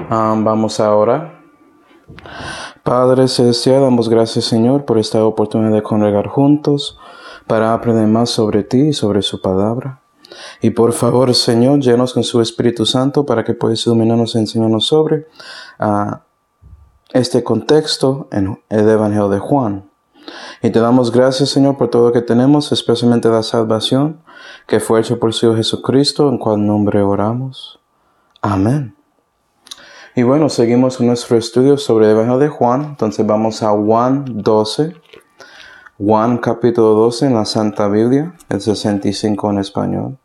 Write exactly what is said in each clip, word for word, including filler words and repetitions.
Um, vamos a orar. Padre Celestial, damos gracias, Señor, por esta oportunidad de congregar juntos para aprender más sobre ti y sobre su palabra. Y por favor, Señor, llenos con su Espíritu Santo para que puedas iluminarnos y enseñarnos sobre uh, este contexto en el Evangelio de Juan. Y te damos gracias, Señor, por todo lo que tenemos, especialmente la salvación que fue hecha por su Hijo Jesucristo, en cual nombre oramos. Amén. Y bueno, seguimos con nuestro estudio sobre el Evangelio de Juan. Entonces vamos a Juan doce. Juan capítulo doce en la Santa Biblia, el sesenta y cinco en español.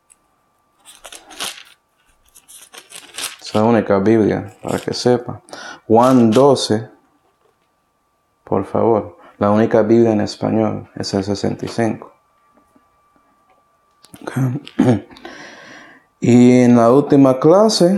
Es la única Biblia, para que sepa. Juan doce, por favor. La única Biblia en español es el sesenta y cinco. Okay. Y en la última clase,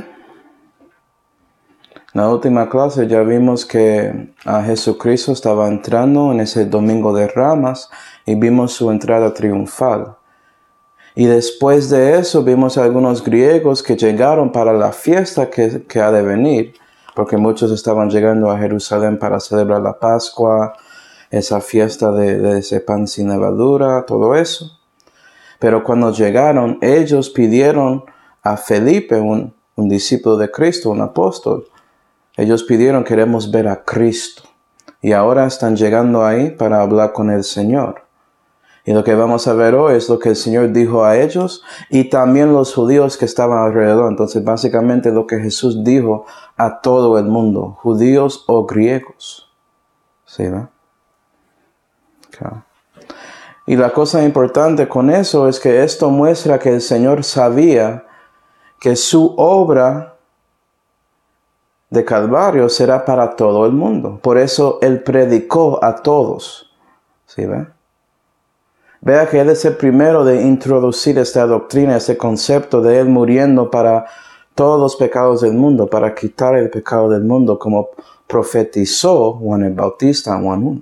en la última clase ya vimos que a Jesucristo estaba entrando en ese Domingo de Ramas y vimos su entrada triunfal. Y después de eso vimos a algunos griegos que llegaron para la fiesta que, que ha de venir, porque muchos estaban llegando a Jerusalén para celebrar la Pascua, esa fiesta de, de ese pan sin levadura, todo eso. Pero cuando llegaron, ellos pidieron a Felipe, un, un discípulo de Cristo, un apóstol. Ellos pidieron, queremos ver a Cristo. Y ahora están llegando ahí para hablar con el Señor. Y lo que vamos a ver hoy es lo que el Señor dijo a ellos y también los judíos que estaban alrededor. Entonces, básicamente lo que Jesús dijo a todo el mundo, judíos o griegos. ¿Sí, va? Okay. Y la cosa importante con eso es que esto muestra que el Señor sabía que su obra de Calvario será para todo el mundo. Por eso Él predicó a todos. ¿Sí ve? Vea que Él es el primero de introducir esta doctrina, este concepto de Él muriendo para todos los pecados del mundo, para quitar el pecado del mundo, como profetizó Juan el Bautista en Juan uno.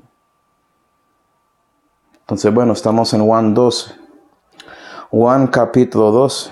Entonces, bueno, estamos en Juan doce. Juan capítulo doce.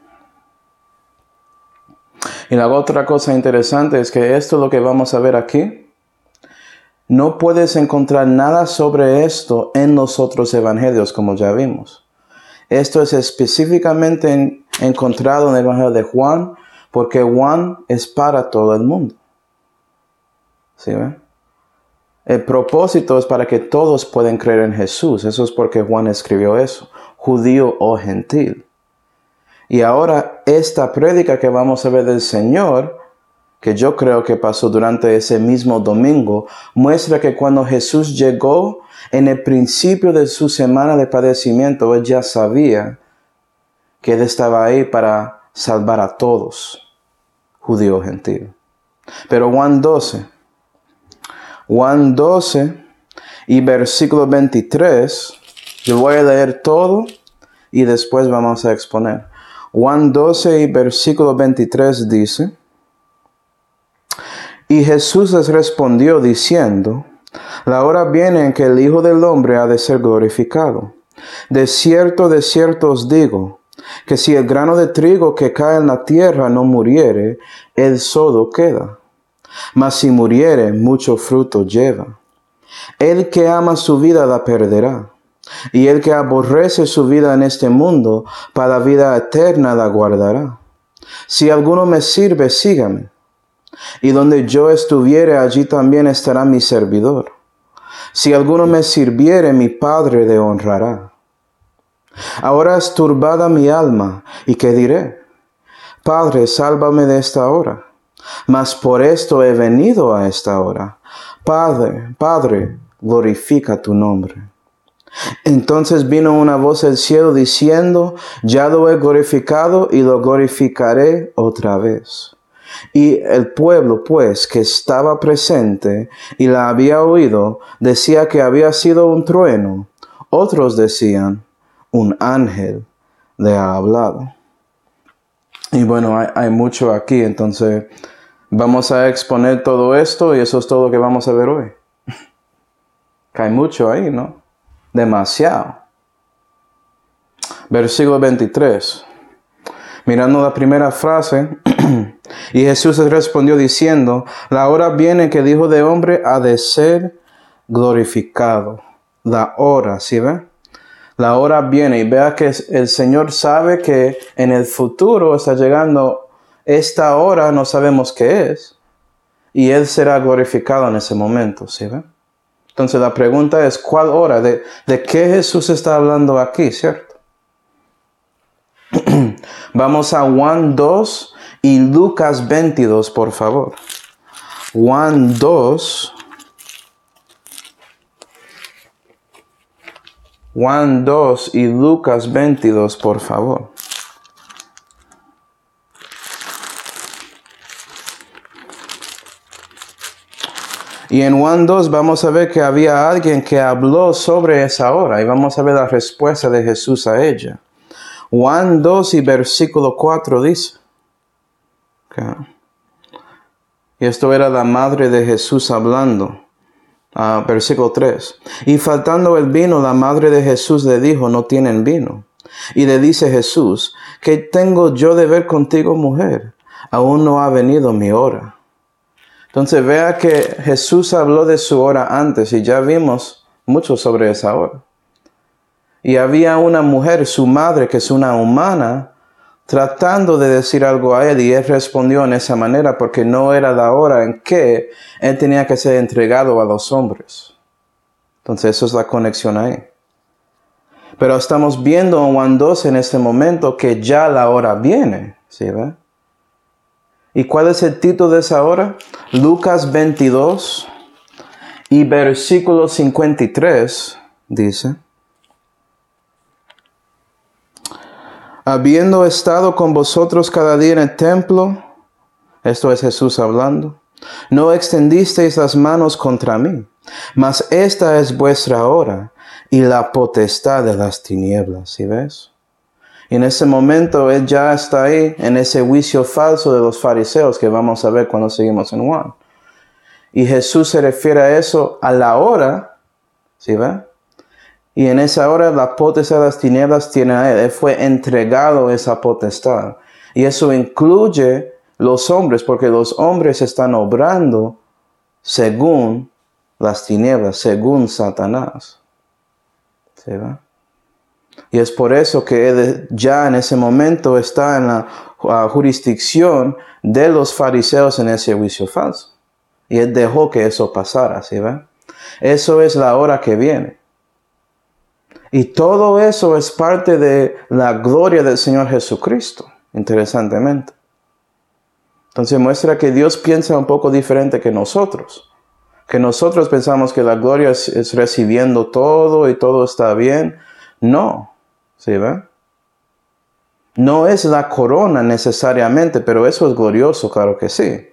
Y la otra cosa interesante es que esto es lo que vamos a ver aquí. No puedes encontrar nada sobre esto en los otros evangelios, como ya vimos. Esto es específicamente en, encontrado en el Evangelio de Juan, porque Juan es para todo el mundo. ¿Sí ven? El propósito es para que todos puedan creer en Jesús. Eso es porque Juan escribió eso, judío o gentil. Y ahora esta prédica que vamos a ver del Señor, que yo creo que pasó durante ese mismo domingo, muestra que cuando Jesús llegó en el principio de su semana de padecimiento, Él ya sabía que Él estaba ahí para salvar a todos, judío o gentil. Pero Juan doce, Juan doce y versículo veintitrés, yo voy a leer todo y después vamos a exponer. Juan doce y versículo veintitrés dice: Y Jesús les respondió diciendo: La hora viene en que el Hijo del Hombre ha de ser glorificado. De cierto, de cierto os digo, que si el grano de trigo que cae en la tierra no muriere, él solo queda. Mas si muriere, mucho fruto lleva. El que ama su vida la perderá. Y el que aborrece su vida en este mundo, para la vida eterna la guardará. Si alguno me sirve, sígame. Y donde yo estuviere, allí también estará mi servidor. Si alguno me sirviere, mi Padre le honrará. Ahora es turbada mi alma, ¿y qué diré? Padre, sálvame de esta hora. Mas por esto he venido a esta hora. Padre, Padre, glorifica tu nombre. Entonces vino una voz del cielo diciendo: Ya lo he glorificado y lo glorificaré otra vez. Y el pueblo, pues, que estaba presente y la había oído, decía que había sido un trueno. Otros decían: un ángel le ha hablado. Y bueno, hay, hay mucho aquí, entonces vamos a exponer todo esto y eso es todo lo que vamos a ver hoy. Que hay mucho ahí, ¿no? Demasiado. Versículo veintitrés. Mirando la primera frase, Y Jesús les respondió diciendo, la hora viene que el Hijo de Hombre ha de ser glorificado. La hora, ¿sí ve? La hora viene, y vea que el Señor sabe que en el futuro está llegando esta hora, no sabemos qué es, y Él será glorificado en ese momento, ¿sí ve? Entonces la pregunta es, ¿cuál hora? ¿De, de qué Jesús está hablando aquí, cierto? Vamos a Juan dos y Lucas veintidós, por favor. Juan dos. Juan dos y Lucas veintidós, por favor. Y en Juan dos vamos a ver que había alguien que habló sobre esa hora y vamos a ver la respuesta de Jesús a ella. Juan dos y versículo cuatro dice. Okay. Y esto era la madre de Jesús hablando. Uh, versículo tres. Y faltando el vino, la madre de Jesús le dijo, no tienen vino. Y le dice Jesús, ¿qué tengo yo de ver contigo, mujer? Aún no ha venido mi hora. Entonces vea que Jesús habló de su hora antes y ya vimos mucho sobre esa hora. Y había una mujer, su madre, que es una humana, tratando de decir algo a él, y él respondió en esa manera porque no era la hora en que él tenía que ser entregado a los hombres. Entonces eso es la conexión ahí. Pero estamos viendo en Juan dos en este momento que ya la hora viene, ¿sí ve? ¿Y cuál es el título de esa hora? Lucas veintidós y versículo cincuenta y tres dice, habiendo estado con vosotros cada día en el templo, esto es Jesús hablando, no extendisteis las manos contra mí, mas esta es vuestra hora y la potestad de las tinieblas, ¿sí ves? Y en ese momento él ya está ahí en ese juicio falso de los fariseos que vamos a ver cuando seguimos en Juan. Y Jesús se refiere a eso a la hora, ¿sí ve? Y en esa hora la potestad de las tinieblas tiene a él. Él fue entregado esa potestad. Y eso incluye los hombres, porque los hombres están obrando según las tinieblas, según Satanás. ¿Sí ve? Y es por eso que él ya en ese momento está en la uh, jurisdicción de los fariseos en ese juicio falso. Y él dejó que eso pasara, ¿sí ve? Eso es la hora que viene. Y todo eso es parte de la gloria del Señor Jesucristo, interesantemente. Entonces muestra que Dios piensa un poco diferente que nosotros. Que nosotros pensamos que la gloria es, es recibiendo todo y todo está bien. No, ¿sí ve? No es la corona necesariamente, pero eso es glorioso, claro que sí.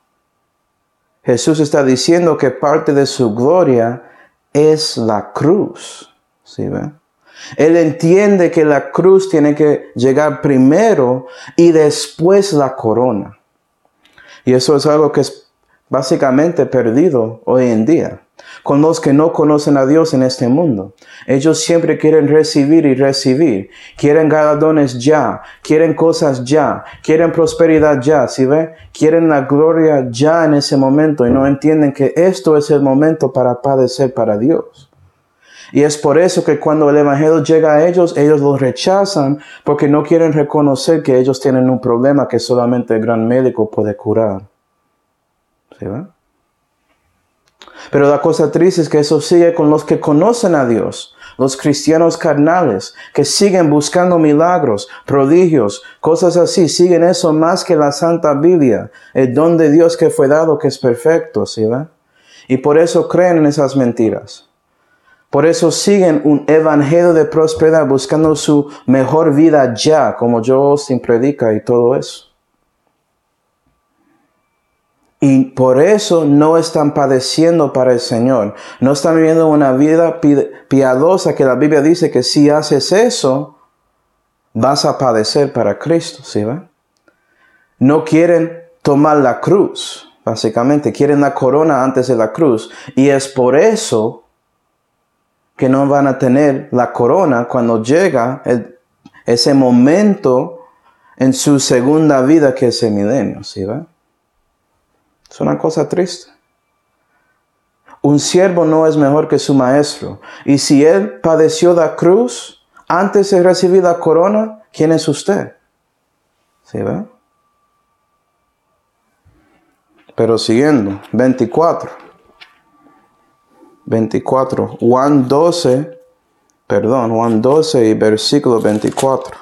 Jesús está diciendo que parte de su gloria es la cruz, ¿sí ve? Él entiende que la cruz tiene que llegar primero y después la corona. Y eso es algo que es básicamente perdido hoy en día. Con los que no conocen a Dios en este mundo. Ellos siempre quieren recibir y recibir. Quieren galardones ya. Quieren cosas ya. Quieren prosperidad ya. ¿Sí ve? Quieren la gloria ya en ese momento. Y no entienden que esto es el momento para padecer para Dios. Y es por eso que cuando el evangelio llega a ellos, ellos lo rechazan. Porque no quieren reconocer que ellos tienen un problema que solamente el gran médico puede curar. ¿Sí ve? Pero la cosa triste es que eso sigue con los que conocen a Dios, los cristianos carnales, que siguen buscando milagros, prodigios, cosas así, siguen eso más que la Santa Biblia, el don de Dios que fue dado, que es perfecto, ¿sí ve? Y por eso creen en esas mentiras. Por eso siguen un evangelio de prosperidad, buscando su mejor vida ya, como Joel Osteen predica y todo eso. Y por eso no están padeciendo para el Señor. No están viviendo una vida piadosa que la Biblia dice que si haces eso, vas a padecer para Cristo, ¿sí va? No quieren tomar la cruz, básicamente. Quieren la corona antes de la cruz. Y es por eso que no van a tener la corona cuando llega el, ese momento en su segunda vida, que es el milenio, ¿sí va? Es una cosa triste. Un siervo no es mejor que su maestro. Y si él padeció la cruz antes de recibir la corona, ¿quién es usted? ¿Sí va? Pero siguiendo, veinticuatro. veinticuatro. Juan doce, perdón, Juan doce y versículo veinticuatro.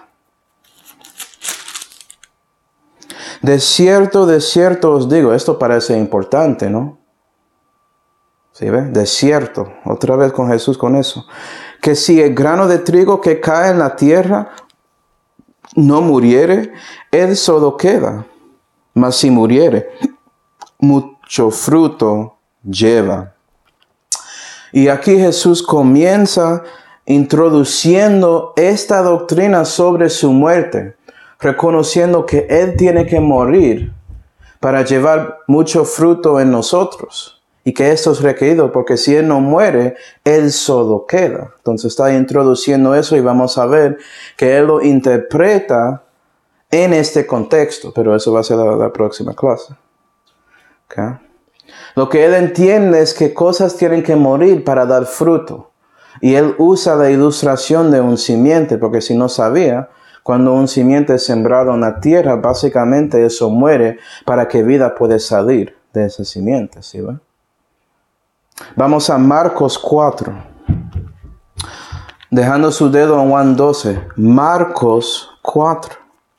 De cierto, de cierto os digo, esto parece importante, ¿no? ¿Sí ve? De cierto, otra vez con Jesús con eso. Que si el grano de trigo que cae en la tierra no muriere, él solo queda. Mas si muriere, mucho fruto lleva. Y aquí Jesús comienza introduciendo esta doctrina sobre su muerte, reconociendo que Él tiene que morir para llevar mucho fruto en nosotros. Y que esto es requerido porque si Él no muere, Él solo queda. Entonces está introduciendo eso y vamos a ver que Él lo interpreta en este contexto. Pero eso va a ser la, la próxima clase. ¿Okay? Lo que Él entiende es que cosas tienen que morir para dar fruto. Y Él usa la ilustración de un simiente, porque si no sabía, cuando un simiente es sembrado en la tierra, básicamente eso muere para que vida pueda salir de ese simiente, ¿sí va? Vamos a Marcos cuatro. Dejando su dedo en Juan doce. Marcos cuatro.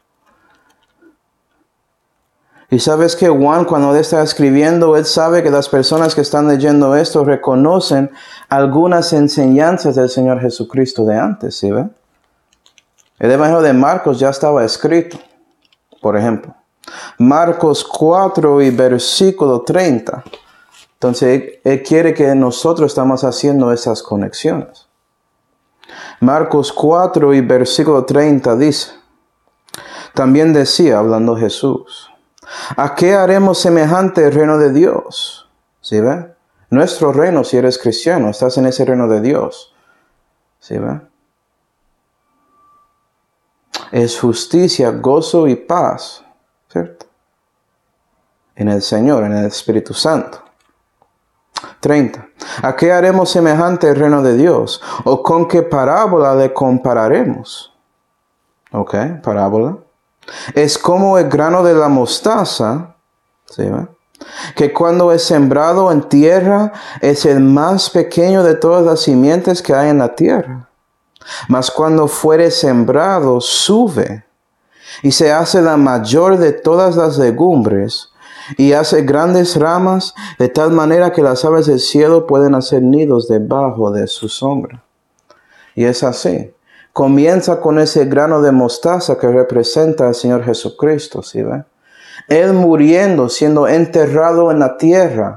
Y sabes que Juan, cuando él está escribiendo, él sabe que las personas que están leyendo esto reconocen algunas enseñanzas del Señor Jesucristo de antes, ¿sí ve? El Evangelio de Marcos ya estaba escrito, por ejemplo. Marcos cuatro y versículo treinta. Entonces, él, él quiere que nosotros estamos haciendo esas conexiones. Marcos cuatro y versículo treinta dice, también decía, hablando Jesús, ¿a qué haremos semejante el reino de Dios? ¿Sí ve? Nuestro reino, si eres cristiano, estás en ese reino de Dios. ¿Sí ve? Es justicia, gozo y paz, ¿cierto? En el Señor, en el Espíritu Santo. treinta. ¿A qué haremos semejante el reino de Dios? ¿O con qué parábola le compararemos? Ok, parábola. Es como el grano de la mostaza, ¿sí va? Que cuando es sembrado en tierra es el más pequeño de todas las simientes que hay en la tierra. Mas cuando fuere sembrado sube y se hace la mayor de todas las legumbres y hace grandes ramas de tal manera que las aves del cielo pueden hacer nidos debajo de su sombra. Y es así. Comienza con ese grano de mostaza que representa al Señor Jesucristo, ¿sí ve? Él muriendo, siendo enterrado en la tierra.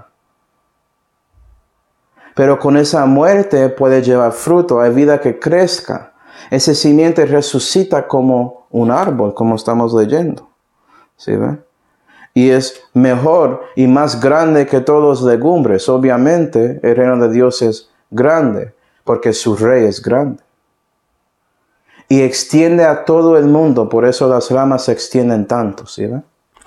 Pero con esa muerte puede llevar fruto, hay vida que crezca. Ese simiente resucita como un árbol, como estamos leyendo, ¿sí ve? Y es mejor y más grande que todos los legumbres. Obviamente, el reino de Dios es grande, porque su rey es grande. Y extiende a todo el mundo, por eso las ramas se extienden tanto, ¿sí ve?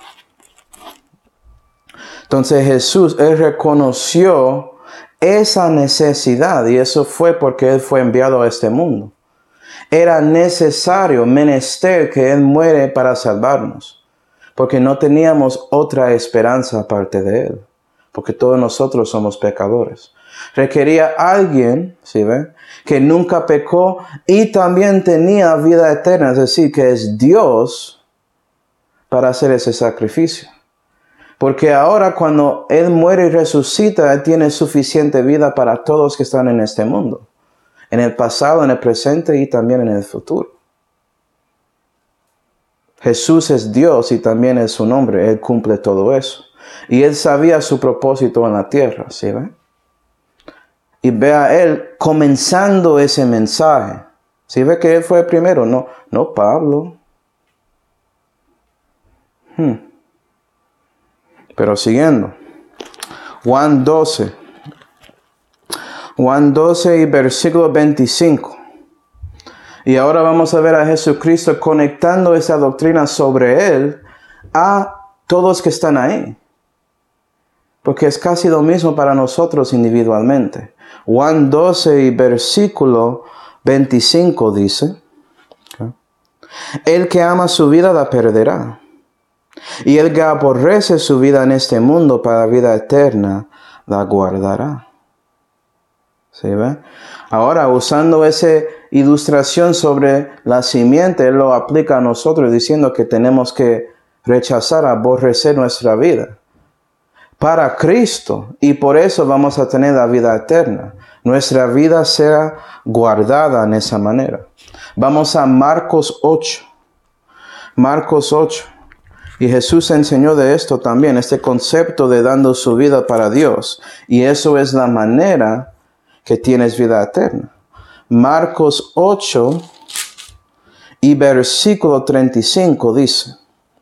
Entonces Jesús, Él reconoció esa necesidad, y eso fue porque Él fue enviado a este mundo. Era necesario, menester, que Él muere para salvarnos, porque no teníamos otra esperanza aparte de Él, porque todos nosotros somos pecadores. Requería alguien, ¿sí ve?, que nunca pecó y también tenía vida eterna, es decir, que es Dios, para hacer ese sacrificio. Porque ahora cuando Él muere y resucita, Él tiene suficiente vida para todos que están en este mundo. En el pasado, en el presente y también en el futuro. Jesús es Dios y también es su nombre. Él cumple todo eso. Y Él sabía su propósito en la tierra, ¿sí ve? Y ve a Él comenzando ese mensaje. ¿Sí ve que Él fue el primero? No, no Pablo. Hmm. Pero siguiendo. Juan doce. Juan doce y versículo veinticinco. Y ahora vamos a ver a Jesucristo conectando esa doctrina sobre Él a todos que están ahí. Porque es casi lo mismo para nosotros individualmente. Juan doce y versículo veinticinco dice, okay, el que ama su vida la perderá. Y el que aborrece su vida en este mundo para la vida eterna la guardará. ¿Sí ve? Ahora, usando esa ilustración sobre la simiente, Él lo aplica a nosotros diciendo que tenemos que rechazar, aborrecer nuestra vida para Cristo, y por eso vamos a tener la vida eterna. Nuestra vida será guardada en esa manera. Vamos a Marcos ocho. Marcos ocho. Y Jesús enseñó de esto también, este concepto de dando su vida para Dios. Y eso es la manera que tienes vida eterna. Marcos ocho y versículo treinta y cinco dice,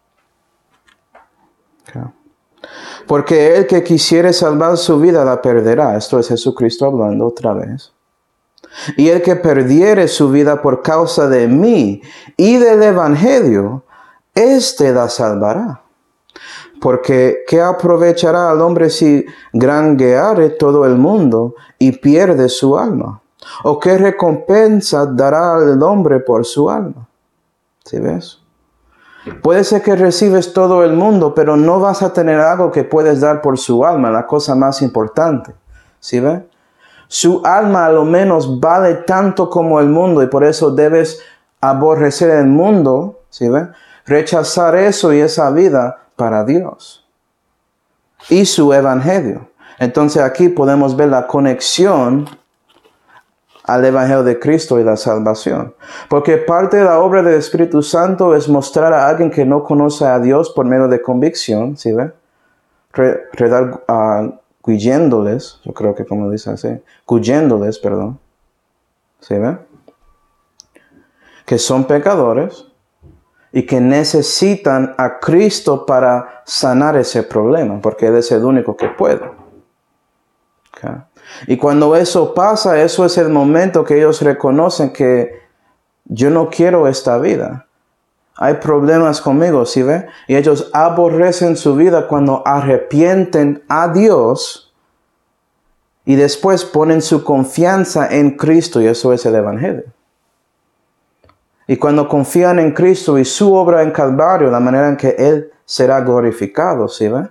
okay, porque el que quisiere salvar su vida la perderá. Esto es Jesucristo hablando otra vez. Y el que perdiere su vida por causa de mí y del evangelio, éste la salvará. Porque ¿qué aprovechará al hombre si granjeare todo el mundo y pierde su alma? ¿O qué recompensa dará al hombre por su alma? ¿Sí ves? Puede ser que recibes todo el mundo, pero no vas a tener algo que puedes dar por su alma, la cosa más importante. ¿Sí ves? Su alma a lo menos vale tanto como el mundo, y por eso debes aborrecer el mundo, ¿sí ves? Rechazar eso y esa vida para Dios y su evangelio. Entonces aquí podemos ver la conexión al evangelio de Cristo y la salvación. Porque parte de la obra del Espíritu Santo es mostrar a alguien que no conoce a Dios por medio de convicción, ¿sí ve? Redar, uh, cuyéndoles, yo creo que como dice así, cuyéndoles, perdón, ¿sí ve? Que son pecadores y que necesitan a Cristo para sanar ese problema, porque Él es el único que puede. Okay. Y cuando eso pasa, eso es el momento que ellos reconocen que yo no quiero esta vida. Hay problemas conmigo, ¿sí ve? Y ellos aborrecen su vida cuando arrepienten a Dios y después ponen su confianza en Cristo, y eso es el evangelio. Y cuando confían en Cristo y su obra en Calvario, la manera en que Él será glorificado, ¿sí ve?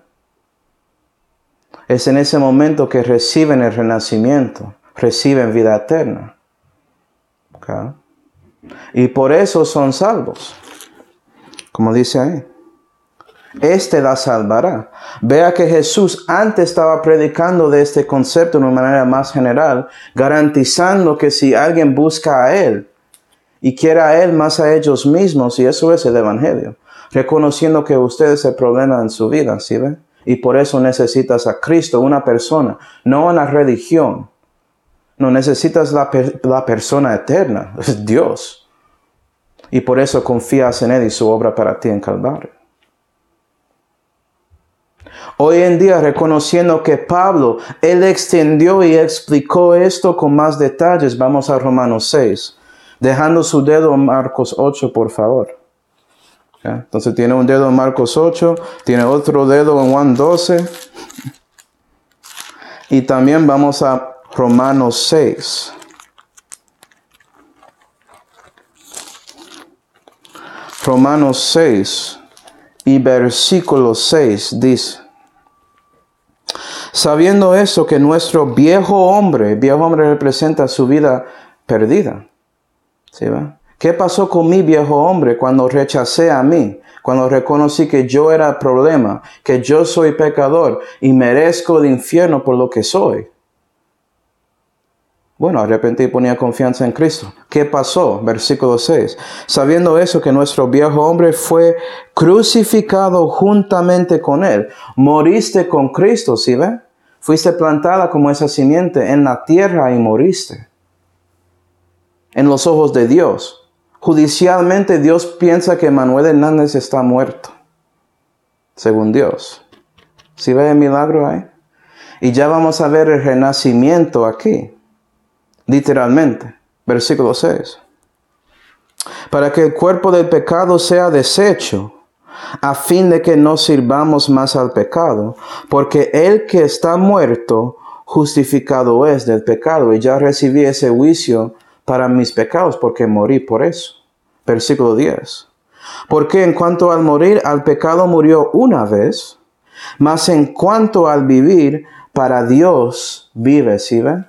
Es en ese momento que reciben el renacimiento, reciben vida eterna. ¿Okay? Y por eso son salvos. Como dice ahí. Este la salvará. Vea que Jesús antes estaba predicando de este concepto de una manera más general, garantizando que si alguien busca a Él, y quiere a Él más a ellos mismos, y eso es el evangelio. Reconociendo que usted es el problema en su vida, ¿sí ve? Y por eso necesitas a Cristo, una persona, no una religión. No necesitas la, per la persona eterna, es Dios. Y por eso confías en Él y su obra para ti en Calvario. Hoy en día, reconociendo que Pablo, él extendió y explicó esto con más detalles, vamos a Romanos seis. Dejando su dedo en Marcos ocho, por favor. ¿Okay? Entonces tiene un dedo en Marcos ocho, tiene otro dedo en Juan doce. Y también vamos a Romanos seis. Romanos seis y versículo seis dice: sabiendo eso, que nuestro viejo hombre, viejo hombre representa su vida perdida. ¿Sí va? ¿Qué pasó con mi viejo hombre cuando rechacé a mí? Cuando reconocí que yo era el problema, que yo soy pecador y merezco el infierno por lo que soy. Bueno, arrepentí y ponía confianza en Cristo. ¿Qué pasó? Versículo seis. Sabiendo eso, que nuestro viejo hombre fue crucificado juntamente con Él. Moriste con Cristo, ¿sí ve? Fuiste plantada como esa simiente en la tierra y moriste. En los ojos de Dios. Judicialmente Dios piensa que Manuel Hernández está muerto. Según Dios. ¿Sí ve el milagro ahí? Y ya vamos a ver el renacimiento aquí. Literalmente. Versículo seis. para que el cuerpo del pecado sea deshecho, a fin de que no sirvamos más al pecado, porque el que está muerto, justificado es del pecado, y ya recibí ese juicio para mis pecados, porque morí por eso. Versículo diez. Porque en cuanto al morir, al pecado murió una vez, mas en cuanto al vivir, para Dios vive, ¿sí ven?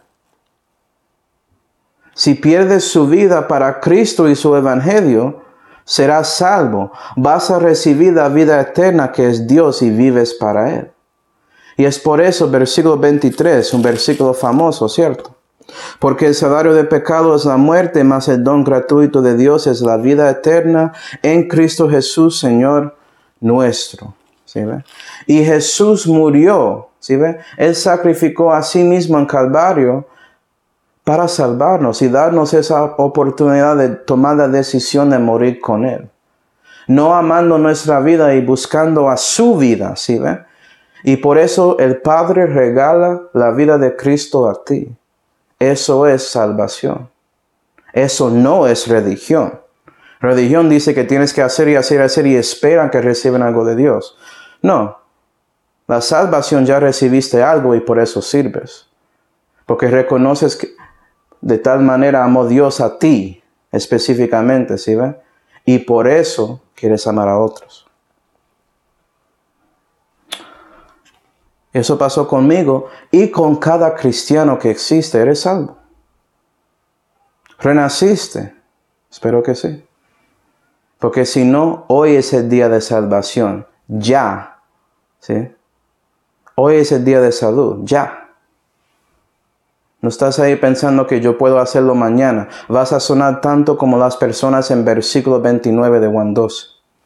Si pierdes su vida para Cristo y su evangelio, serás salvo. Vas a recibir la vida eterna que es Dios y vives para Él. Y es por eso, versículo veintitrés, un versículo famoso, ¿cierto? Porque el salario del pecado es la muerte, mas el don gratuito de Dios es la vida eterna en Cristo Jesús, Señor nuestro. ¿Sí ve? Y Jesús murió, ¿sí ve? Él sacrificó a sí mismo en Calvario para salvarnos y darnos esa oportunidad de tomar la decisión de morir con Él. No amando nuestra vida y buscando a su vida, ¿sí ve? Y por eso el Padre regala la vida de Cristo a ti. Eso es salvación. Eso no es religión. Religión dice que tienes que hacer y hacer y hacer y esperan que reciban algo de Dios. No. La salvación ya recibiste algo y por eso sirves. Porque reconoces que de tal manera amó Dios a ti, específicamente, ¿sí ven? Y por eso quieres amar a otros. Eso pasó conmigo y con cada cristiano que existe. Eres salvo. ¿Renaciste? Espero que sí. Porque si no, hoy es el día de salvación. Ya. ¿Sí? Hoy es el día de salud. Ya. No estás ahí pensando que yo puedo hacerlo mañana. Vas a sonar tanto como las personas en versículo veintinueve de Juan doce.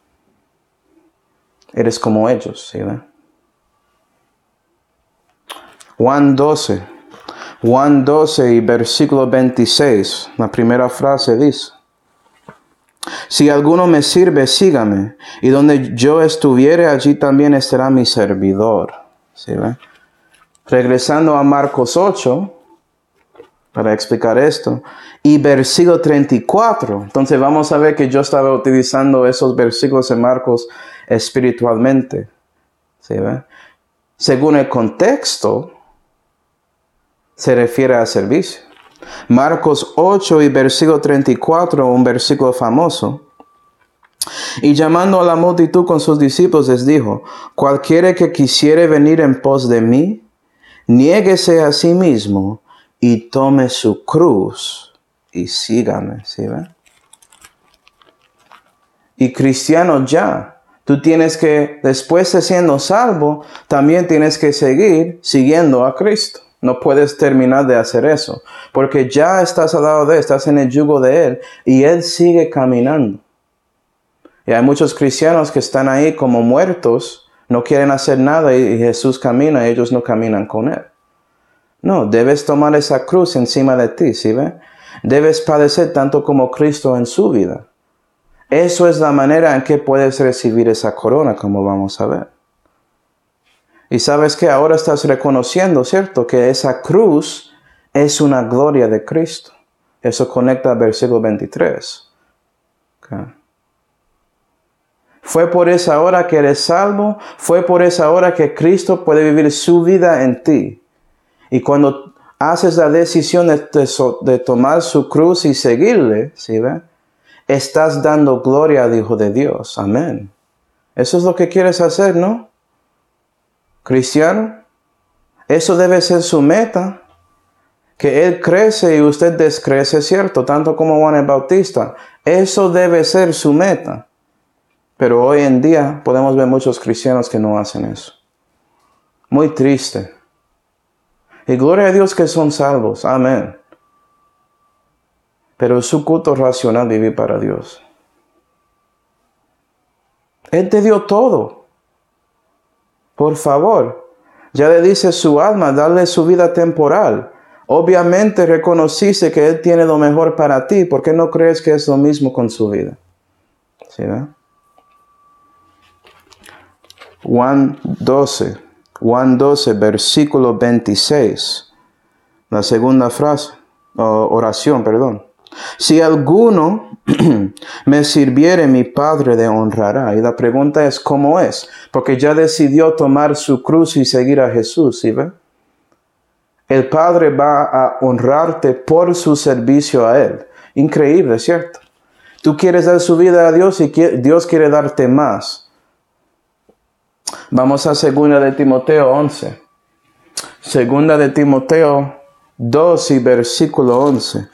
Eres como ellos, ¿sí ven? Juan doce. Juan doce y versículo veintiséis. La primera frase dice: si alguno me sirve, sígame. Y donde yo estuviere, allí también estará mi servidor. ¿Sí ven? Regresando a Marcos ocho. Para explicar esto. Y versículo treinta y cuatro. Entonces vamos a ver que yo estaba utilizando esos versículos en Marcos espiritualmente. ¿Sí ve? Según el contexto, se refiere al servicio. Marcos ocho y versículo treinta y cuatro, un versículo famoso. Y llamando a la multitud con sus discípulos les dijo: cualquiera que quisiere venir en pos de mí, niéguese a sí mismo y tome su cruz y sígame, ¿sí ven? Y cristiano ya, tú tienes que, después de siendo salvo, también tienes que seguir siguiendo a Cristo. No puedes terminar de hacer eso, porque ya estás al lado de Él, estás en el yugo de Él, y Él sigue caminando. Y hay muchos cristianos que están ahí como muertos, no quieren hacer nada, y Jesús camina, y ellos no caminan con Él. No, debes tomar esa cruz encima de ti, ¿sí ve? Debes padecer tanto como Cristo en su vida. Eso es la manera en que puedes recibir esa corona, como vamos a ver. Y sabes que ahora estás reconociendo, ¿cierto? Que esa cruz es una gloria de Cristo. Eso conecta al versículo veintitrés. Okay. Fue por esa hora que eres salvo. Fue por esa hora que Cristo puede vivir su vida en ti. Y cuando haces la decisión de, de, de tomar su cruz y seguirle, ¿sí ve? Estás dando gloria al Hijo de Dios. Amén. Eso es lo que quieres hacer, ¿no? Cristiano, eso debe ser su meta. Que Él crece y usted descrece, ¿cierto? Tanto como Juan el Bautista. Eso debe ser su meta. Pero hoy en día podemos ver muchos cristianos que no hacen eso. Muy triste. Y gloria a Dios que son salvos. Amén. Pero es su culto racional vivir para Dios. Él te dio todo. Por favor. Ya le dice su alma, darle su vida temporal. Obviamente reconociste que Él tiene lo mejor para ti. ¿Por qué no crees que es lo mismo con su vida? ¿Sí, no? Juan doce. Juan doce, versículo veintiséis. La segunda frase, oh, oración, perdón. Si alguno me sirviere, mi Padre le honrará. Y la pregunta es, ¿cómo es? Porque ya decidió tomar su cruz y seguir a Jesús, ¿sí ve? El Padre va a honrarte por su servicio a Él. Increíble, ¿cierto? Tú quieres dar su vida a Dios y Dios quiere darte más. Vamos a segunda de Timoteo once. Segunda de Timoteo dos y versículo once.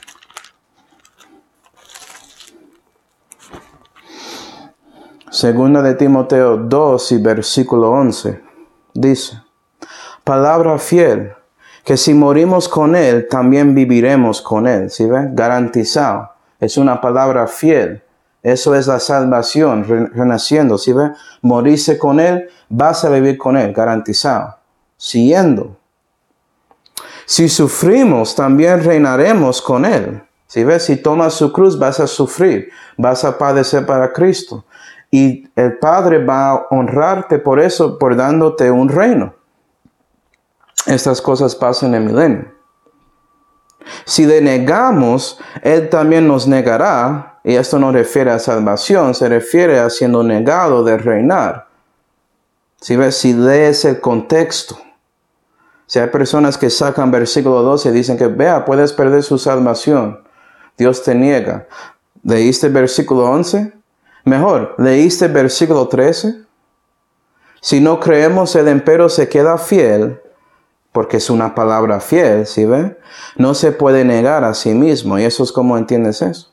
Segunda de Timoteo dos y versículo once. Dice, palabra fiel, que si morimos con Él, también viviremos con Él. ¿Sí ve? Garantizado. Es una palabra fiel. Eso es la salvación, re renaciendo. ¿Sí ve? Morirse con Él, vas a vivir con Él, garantizado. Siguiendo. Si sufrimos, también reinaremos con Él. ¿Sí ves? Si tomas su cruz, vas a sufrir. Vas a padecer para Cristo. Y el Padre va a honrarte por eso, por dándote un reino. Estas cosas pasan en el milenio. Si le negamos, Él también nos negará. Y esto no refiere a salvación, se refiere a siendo negado de reinar. ¿Sí ves? Si lees el contexto. Si hay personas que sacan versículo doce y dicen que, vea, puedes perder su salvación. Dios te niega. ¿Leíste versículo once? Mejor, ¿leíste versículo trece? Si no creemos, el empero se queda fiel, porque es una palabra fiel, ¿sí ve? No se puede negar a sí mismo, y eso es como entiendes eso.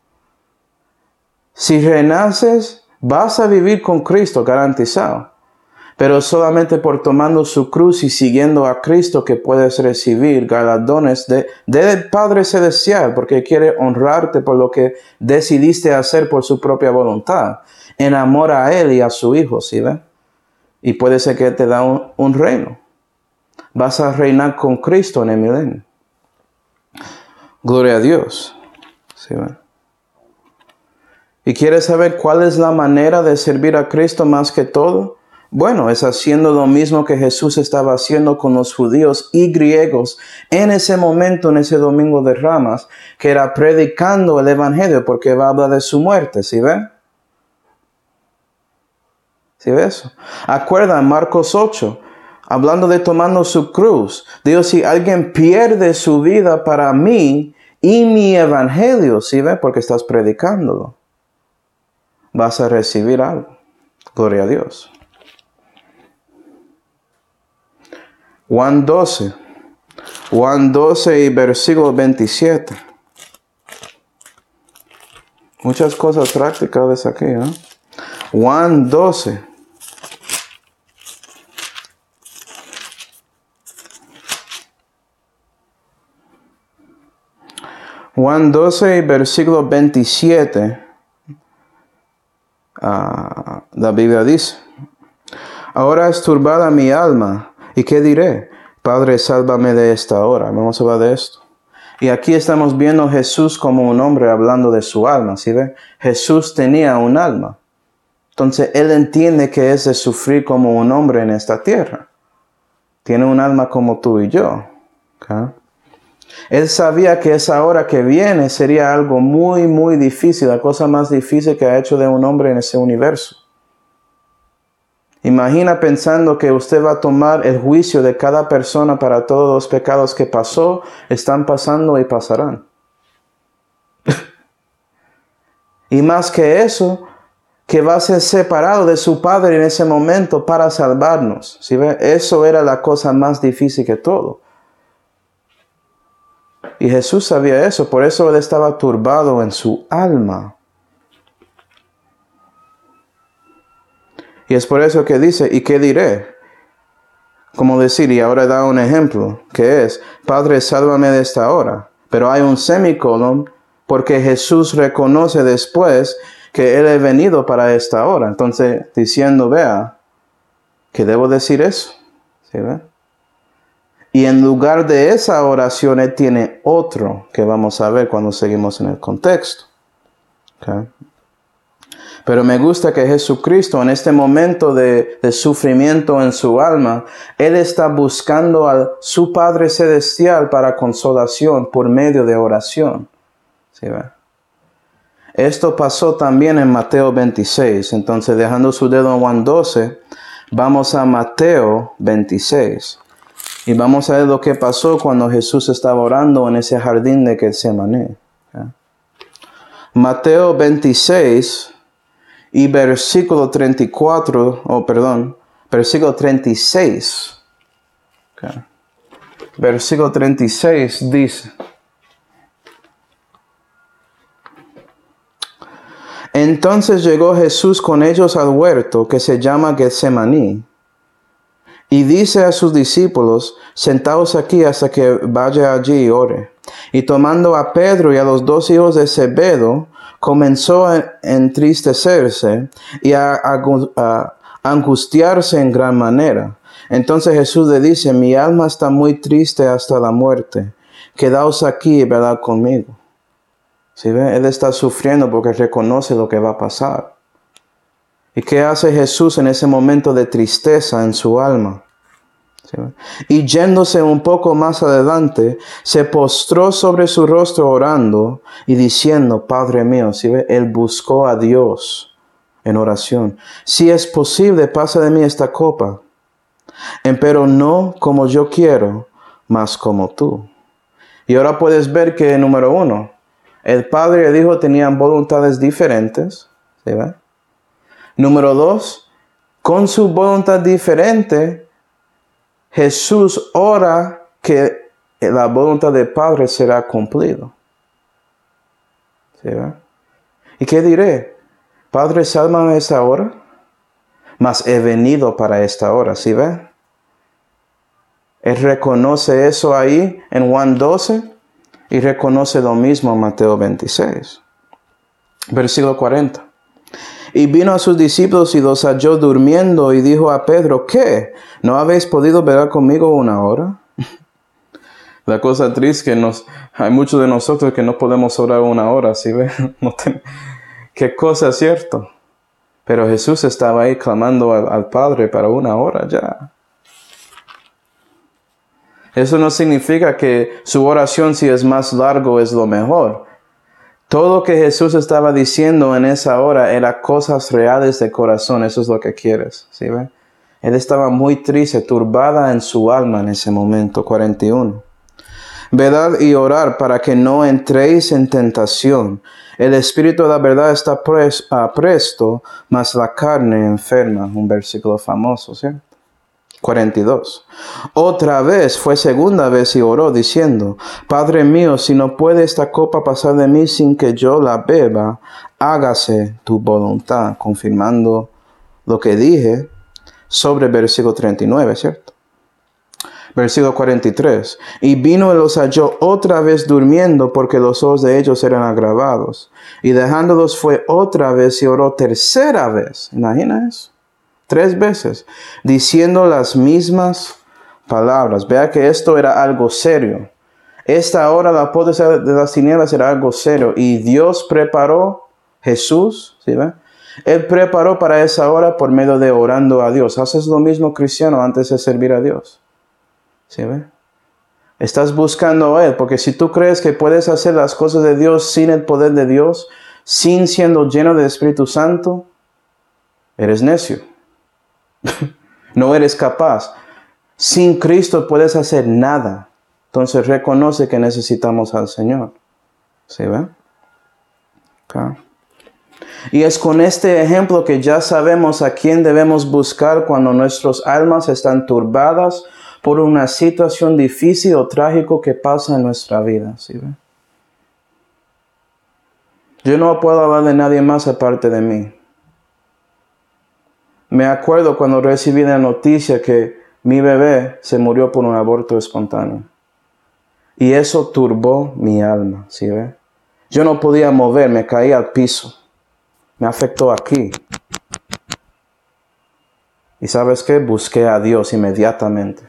Si renaces, vas a vivir con Cristo, garantizado. Pero solamente por tomando su cruz y siguiendo a Cristo que puedes recibir galardones de, del Padre Celestial, porque quiere honrarte por lo que decidiste hacer por su propia voluntad, en amor a Él y a su Hijo, ¿sí ve? Y puede ser que te da un, un reino. Vas a reinar con Cristo en el milenio. Gloria a Dios, ¿sí ve? ¿Y quieres saber cuál es la manera de servir a Cristo más que todo? Bueno, es haciendo lo mismo que Jesús estaba haciendo con los judíos y griegos en ese momento, en ese domingo de Ramas, que era predicando el evangelio, porque va a hablar de su muerte, ¿sí ve? ¿Sí ve eso? Acuerdan Marcos ocho, hablando de tomando su cruz. Dios, si alguien pierde su vida para mí y mi evangelio, ¿sí ve? Porque estás predicándolo, vas a recibir algo. Gloria a Dios. Juan doce. Juan doce y versículo veintisiete. Muchas cosas prácticas aquí, ¿eh? Juan doce. Juan doce y versículo veintisiete. Uh, la Biblia dice, ahora es turbada mi alma. ¿Y qué diré? Padre, sálvame de esta hora. Vamos a hablar de esto. Y aquí estamos viendo a Jesús como un hombre hablando de su alma. ¿Sí ve? Jesús tenía un alma. Entonces, Él entiende que es de sufrir como un hombre en esta tierra. Tiene un alma como tú y yo. ¿Okay? Él sabía que esa hora que viene sería algo muy, muy difícil. La cosa más difícil que ha hecho de un hombre en ese universo. Imagina pensando que usted va a tomar el juicio de cada persona para todos los pecados que pasó, están pasando y pasarán. Y más que eso, que va a ser separado de su Padre en ese momento para salvarnos. ¿Sí ve? Eso era la cosa más difícil que todo. Y Jesús sabía eso, por eso Él estaba turbado en su alma. Y es por eso que dice, ¿y qué diré? Como decir, y ahora da un ejemplo, que es, Padre, sálvame de esta hora. Pero hay un semicolon, porque Jesús reconoce después que Él ha venido para esta hora. Entonces, diciendo, vea, que debo decir eso. ¿Sí ve? Y en lugar de esa oración, Él tiene otro, que vamos a ver cuando seguimos en el contexto. ¿Okay? Pero me gusta que Jesucristo en este momento de, de sufrimiento en su alma, Él está buscando a su Padre Celestial para consolación por medio de oración. ¿Sí ve? Esto pasó también en Mateo veintiséis. Entonces, dejando su dedo en Juan doce, vamos a Mateo veintiséis. Y vamos a ver lo que pasó cuando Jesús estaba orando en ese jardín de Getsemaní. ¿Okay? Mateo veintiséis y versículo treinta y cuatro, oh perdón, versículo treinta y seis. Okay. Versículo treinta y seis dice: Entonces llegó Jesús con ellos al huerto que se llama Getsemaní, y dice a sus discípulos: Sentaos aquí hasta que vaya allí y ore. Y tomando a Pedro y a los dos hijos de Zebedeo, comenzó a entristecerse y a, a, a angustiarse en gran manera. Entonces Jesús le dice: Mi alma está muy triste hasta la muerte. Quedaos aquí y velad conmigo. ¿Sí ve? Él está sufriendo porque reconoce lo que va a pasar. ¿Y qué hace Jesús en ese momento de tristeza en su alma? ¿Sí ve? Y yéndose un poco más adelante, se postró sobre su rostro orando y diciendo: Padre mío, ¿sí ve? Él buscó a Dios en oración. Si es posible, pasa de mí esta copa. Empero no como yo quiero, mas como tú. Y ahora puedes ver que, número uno, el Padre y el Hijo tenían voluntades diferentes. ¿Sí ve? Número dos, con su voluntad diferente, Jesús ora que la voluntad del Padre será cumplida. ¿Sí ve? ¿Y qué diré? Padre, sálvame esta hora, mas he venido para esta hora. ¿Sí ve? Él reconoce eso ahí en Juan doce y reconoce lo mismo en Mateo veintiséis. Versículo cuarenta. Y vino a sus discípulos y los halló durmiendo y dijo a Pedro: ¿Qué? ¿No habéis podido velar conmigo una hora? La cosa triste que nos, hay muchos de nosotros que no podemos orar una hora, ¿sí ve? No te, qué cosa es cierto. Pero Jesús estaba ahí clamando al, al Padre para una hora ya. Eso no significa que su oración, si es más largo, es lo mejor. Todo lo que Jesús estaba diciendo en esa hora era cosas reales de corazón. Eso es lo que quieres, ¿sí ve? Él estaba muy triste, turbada en su alma en ese momento. cuarenta y uno. Velad y orar para que no entréis en tentación. El espíritu de la verdad está pres, uh, presto, mas la carne enferma. Un versículo famoso, ¿cierto? cuarenta y dos. Otra vez, fue segunda vez y oró diciendo: Padre mío, si no puede esta copa pasar de mí sin que yo la beba, hágase tu voluntad. Confirmando lo que dije sobre el versículo treinta y nueve, ¿cierto? Versículo cuarenta y tres. Y vino y los halló otra vez durmiendo, porque los ojos de ellos eran agravados. Y dejándolos fue otra vez y oró tercera vez. ¿Imagina eso? Tres veces, diciendo las mismas palabras. Vea que esto era algo serio. Esta hora la potestad de las tinieblas era algo serio. Y Dios preparó, Jesús, ¿sí ve? Él preparó para esa hora por medio de orando a Dios. Haces lo mismo, cristiano, antes de servir a Dios. ¿Sí ve? Estás buscando a Él, porque si tú crees que puedes hacer las cosas de Dios sin el poder de Dios, sin siendo lleno del Espíritu Santo, eres necio. No eres capaz. Sin Cristo puedes hacer nada. Entonces reconoce que necesitamos al Señor. ¿Sí ve? Okay. Y es con este ejemplo que ya sabemos a quién debemos buscar cuando nuestras almas están turbadas por una situación difícil o trágico que pasa en nuestra vida. ¿Sí ve? Yo no puedo hablar de nadie más aparte de mí. Me acuerdo cuando recibí la noticia que mi bebé se murió por un aborto espontáneo. Y eso turbó mi alma, ¿sí ve? Yo no podía mover, me caí al piso. Me afectó aquí. ¿Y sabes qué? Busqué a Dios inmediatamente.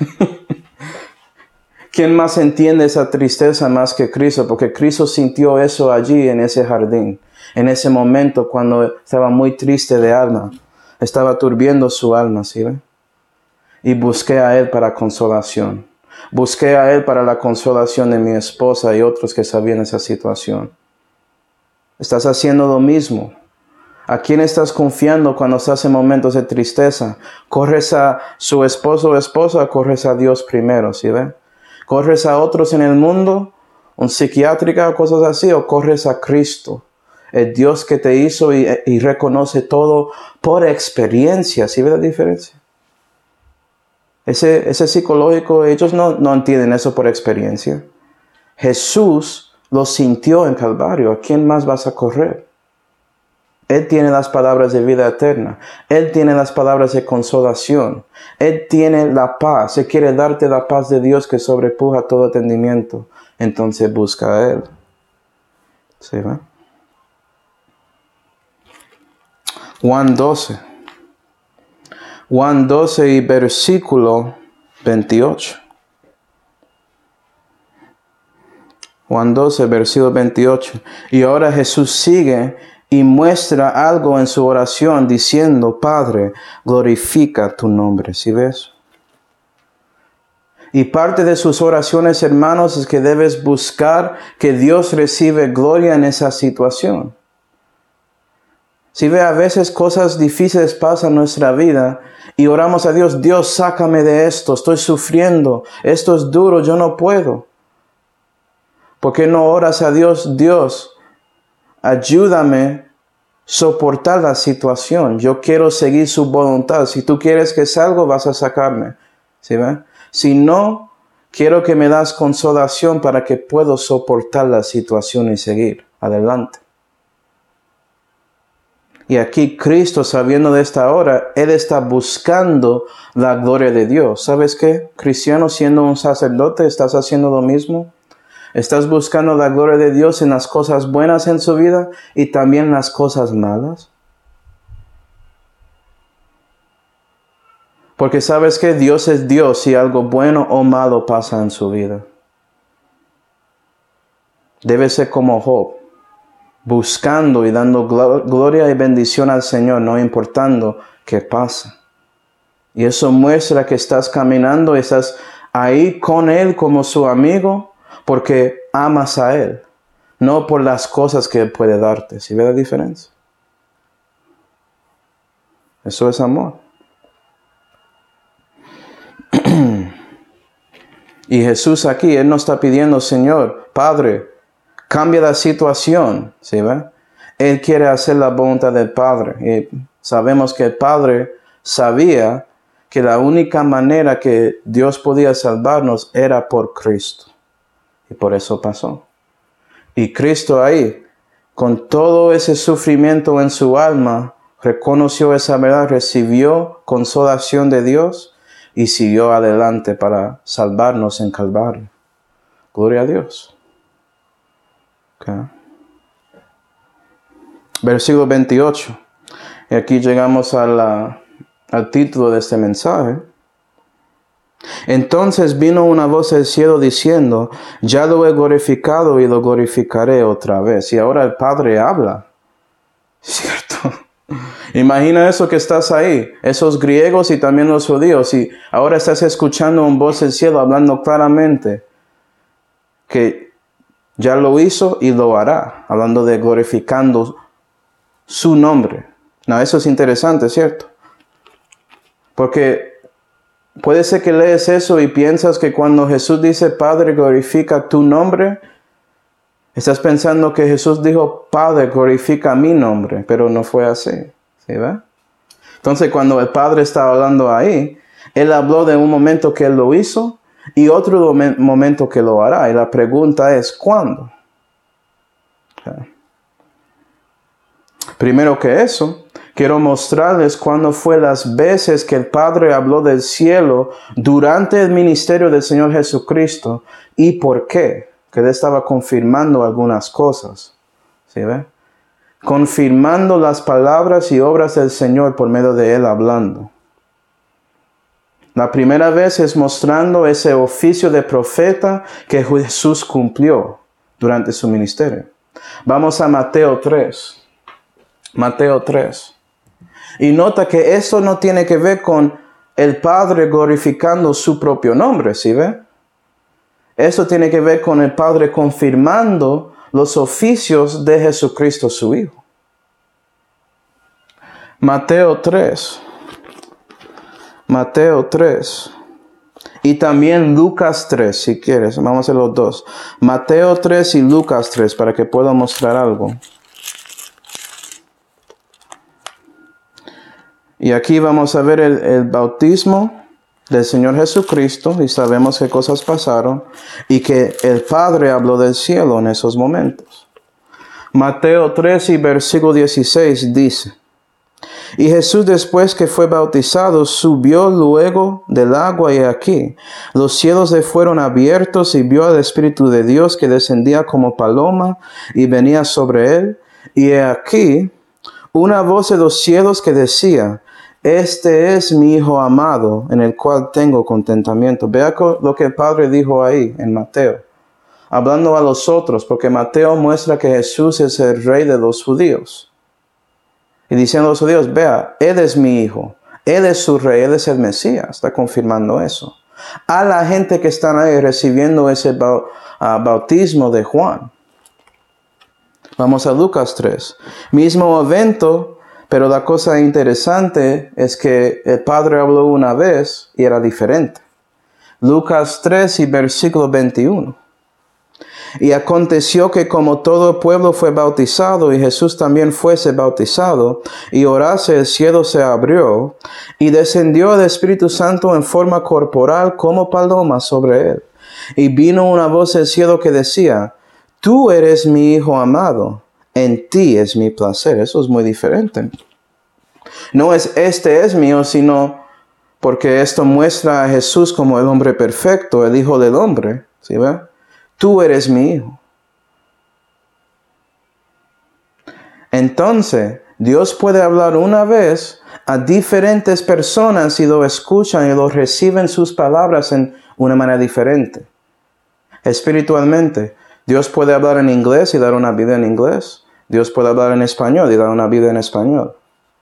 ¿Quién más entiende esa tristeza más que Cristo? Porque Cristo sintió eso allí en ese jardín. En ese momento cuando estaba muy triste de alma. Estaba turbiendo su alma, ¿sí ve? Y busqué a Él para consolación. Busqué a Él para la consolación de mi esposa y otros que sabían esa situación. Estás haciendo lo mismo. ¿A quién estás confiando cuando estás en momentos de tristeza? ¿Corres a su esposo o esposa? ¿Corres a Dios primero? ¿Sí ve? ¿Corres a otros en el mundo? ¿Un psiquiátrica o cosas así? ¿O corres a Cristo? El Dios que te hizo y, y reconoce todo por experiencia. ¿Sí ve la diferencia? Ese, ese psicológico, ellos no, no entienden eso por experiencia. Jesús lo sintió en Calvario. ¿A quién más vas a correr? Él tiene las palabras de vida eterna. Él tiene las palabras de consolación. Él tiene la paz. Él quiere darte la paz de Dios que sobrepuja todo entendimiento. Entonces busca a Él. ¿Sí va? Juan doce. Juan doce y versículo veintiocho. Juan doce, versículo veintiocho. Y ahora Jesús sigue y muestra algo en su oración diciendo, Padre, glorifica tu nombre. ¿Sí ves? Y parte de sus oraciones, hermanos, es que debes buscar que Dios recibe gloria en esa situación. Si ve, a veces cosas difíciles pasan en nuestra vida y oramos a Dios, Dios, sácame de esto, estoy sufriendo, esto es duro, yo no puedo. ¿Por qué no oras a Dios, Dios, ayúdame a soportar la situación? Yo quiero seguir su voluntad. Si tú quieres que salga, vas a sacarme. ¿Sí ve? Si no, quiero que me das consolación para que pueda soportar la situación y seguir adelante. Y aquí Cristo, sabiendo de esta hora, Él está buscando la gloria de Dios. ¿Sabes qué? Cristiano, siendo un sacerdote, ¿estás haciendo lo mismo? ¿Estás buscando la gloria de Dios en las cosas buenas en su vida y también en las cosas malas? Porque sabes que Dios es Dios si algo bueno o malo pasa en su vida. Debe ser como Job, buscando y dando gloria y bendición al Señor, no importando qué pasa. Y eso muestra que estás caminando, estás ahí con Él como su amigo, porque amas a Él, no por las cosas que Él puede darte. ¿Sí ve la diferencia? Eso es amor. Y Jesús aquí, Él nos está pidiendo, Señor, Padre, cambia la situación. ¿Sí ve? Él quiere hacer la voluntad del Padre. Y sabemos que el Padre sabía que la única manera que Dios podía salvarnos era por Cristo. Y por eso pasó. Y Cristo ahí, con todo ese sufrimiento en su alma, reconoció esa verdad, recibió consolación de Dios y siguió adelante para salvarnos en Calvario. Gloria a Dios. Okay. Versículo veintiocho. Y aquí llegamos a la, al título de este mensaje. Entonces vino una voz del cielo diciendo, ya lo he glorificado y lo glorificaré otra vez. Y ahora el Padre habla. ¿Cierto? Imagina eso que estás ahí, esos griegos y también los judíos, y ahora estás escuchando una voz del cielo hablando claramente que ya lo hizo y lo hará, hablando de glorificando su nombre. No, eso es interesante, ¿cierto? Porque puede ser que lees eso y piensas que cuando Jesús dice, Padre, glorifica tu nombre, estás pensando que Jesús dijo, Padre, glorifica mi nombre, pero no fue así. ¿Sí ve? Entonces, cuando el Padre estaba hablando ahí, Él habló de un momento que Él lo hizo y otro momento que lo hará. Y la pregunta es, ¿cuándo? Okay. Primero que eso, quiero mostrarles cuándo fue las veces que el Padre habló del cielo durante el ministerio del Señor Jesucristo y por qué. Que Él estaba confirmando algunas cosas. ¿Sí ve? Confirmando las palabras y obras del Señor por medio de Él hablando. La primera vez es mostrando ese oficio de profeta que Jesús cumplió durante su ministerio. Vamos a Mateo tres. Mateo tres. Y nota que esto no tiene que ver con el Padre glorificando su propio nombre, ¿sí ve? Eso tiene que ver con el Padre confirmando los oficios de Jesucristo su Hijo. Mateo tres. Mateo tres. Y también Lucas tres, si quieres. Vamos a hacer los dos. Mateo tres y Lucas tres, para que pueda mostrar algo. Y aquí vamos a ver el, el bautismo del Señor Jesucristo. Y sabemos qué cosas pasaron. Y que el Padre habló del cielo en esos momentos. Mateo tres y versículo dieciséis dice: Y Jesús, después que fue bautizado, subió luego del agua, y aquí los cielos le fueron abiertos, y vio al Espíritu de Dios que descendía como paloma y venía sobre él. Y aquí una voz de los cielos que decía: Este es mi Hijo amado, en el cual tengo contentamiento. Vea lo que el Padre dijo ahí en Mateo, hablando a los otros, porque Mateo muestra que Jesús es el Rey de los judíos. Y diciendo a los judíos: vea, Él es mi Hijo, Él es su Rey, Él es el Mesías. Está confirmando eso. A la gente que están ahí recibiendo ese bautismo de Juan. Vamos a Lucas tres. Mismo evento, pero la cosa interesante es que el Padre habló una vez y era diferente. Lucas tres y versículo veintiuno. Y aconteció que como todo el pueblo fue bautizado, y Jesús también fuese bautizado, y orase, el cielo se abrió, y descendió el Espíritu Santo en forma corporal como paloma sobre él. Y vino una voz del cielo que decía: Tú eres mi Hijo amado, en ti es mi placer. Eso es muy diferente. No es este es mío, sino porque esto muestra a Jesús como el hombre perfecto, el Hijo del hombre. ¿Sí ve? Tú eres mi Hijo. Entonces, Dios puede hablar una vez a diferentes personas y lo escuchan y lo reciben sus palabras en una manera diferente. Espiritualmente, Dios puede hablar en inglés y dar una vida en inglés. Dios puede hablar en español y dar una vida en español.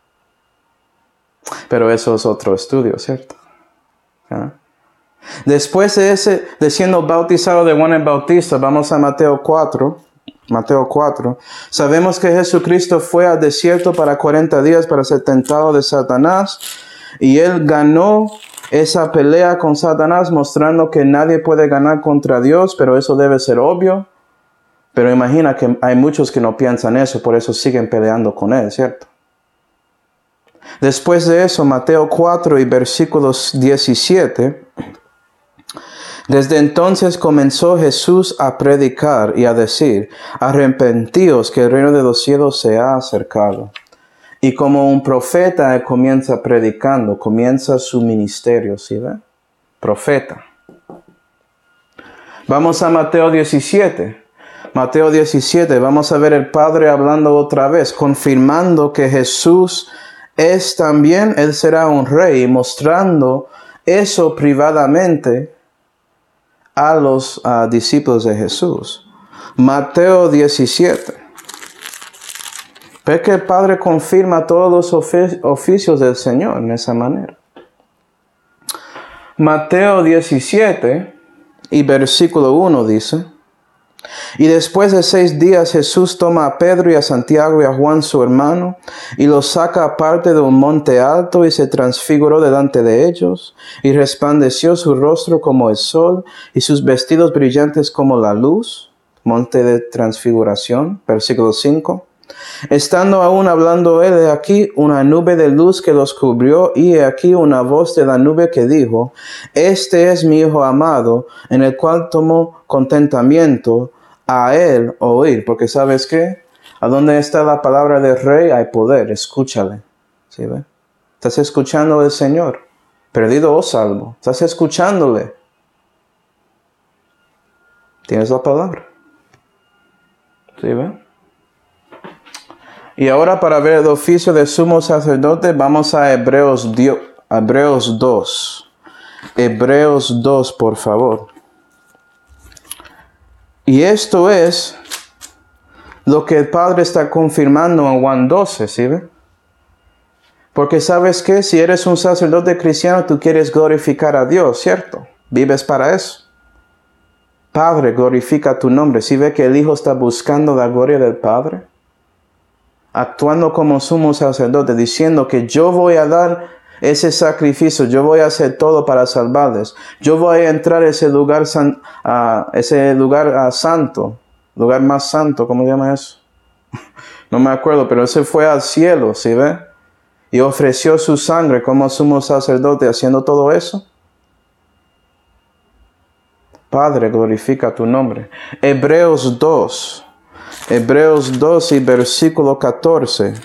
Pero eso es otro estudio, ¿cierto? ¿Ah? Después de, ese, de siendo bautizado de Juan el Bautista, vamos a Mateo cuatro. Mateo cuatro. Sabemos que Jesucristo fue al desierto para cuarenta días para ser tentado de Satanás. Y Él ganó esa pelea con Satanás, mostrando que nadie puede ganar contra Dios, pero eso debe ser obvio. Pero imagina que hay muchos que no piensan eso, por eso siguen peleando con Él, ¿cierto? Después de eso, Mateo cuatro y versículos diecisiete. Desde entonces comenzó Jesús a predicar y a decir: Arrepentíos, que el reino de los cielos se ha acercado. Y como un profeta, Él comienza predicando, comienza su ministerio, ¿sí ve? Profeta. Vamos a Mateo diecisiete. Mateo diecisiete, vamos a ver el Padre hablando otra vez, confirmando que Jesús es también, Él será un rey, mostrando eso privadamente a los uh, discípulos de Jesús. Mateo diecisiete. Ve que el Padre confirma todos los ofic- oficios del Señor en esa manera. Mateo diecisiete y versículo uno dice: Y después de seis días Jesús toma a Pedro y a Santiago y a Juan su hermano, y los saca aparte de un monte alto, y se transfiguró delante de ellos, y resplandeció su rostro como el sol, y sus vestidos brillantes como la luz. Monte de transfiguración, versículo cinco. Estando aún hablando él, he aquí una nube de luz que los cubrió, y he aquí una voz de la nube que dijo: Este es mi Hijo amado, en el cual tomo contentamiento, a él oír. Porque ¿sabes qué? A donde está la palabra del rey hay poder, escúchale. ¿Sí ve? Estás escuchando al Señor, perdido o salvo. Estás escuchándole. Tienes la palabra. ¿Sí ve? Y ahora, para ver el oficio de sumo sacerdote, vamos a Hebreos, Hebreos dos. Hebreos dos, por favor. Y esto es lo que el Padre está confirmando en Juan doce, ¿sí ve? Porque ¿sabes qué? Si eres un sacerdote cristiano, tú quieres glorificar a Dios, ¿cierto? Vives para eso. Padre, glorifica tu nombre. ¿Sí ve que el Hijo está buscando la gloria del Padre? Actuando como sumo sacerdote, diciendo que yo voy a dar ese sacrificio, yo voy a hacer todo para salvarles. Yo voy a entrar a ese lugar, san, a ese lugar a santo, lugar más santo, ¿cómo se llama eso? No me acuerdo, pero ese fue al cielo, ¿sí ve? Y ofreció su sangre como sumo sacerdote haciendo todo eso. Padre, glorifica tu nombre. Hebreos dos. Hebreos dos y versículo catorce.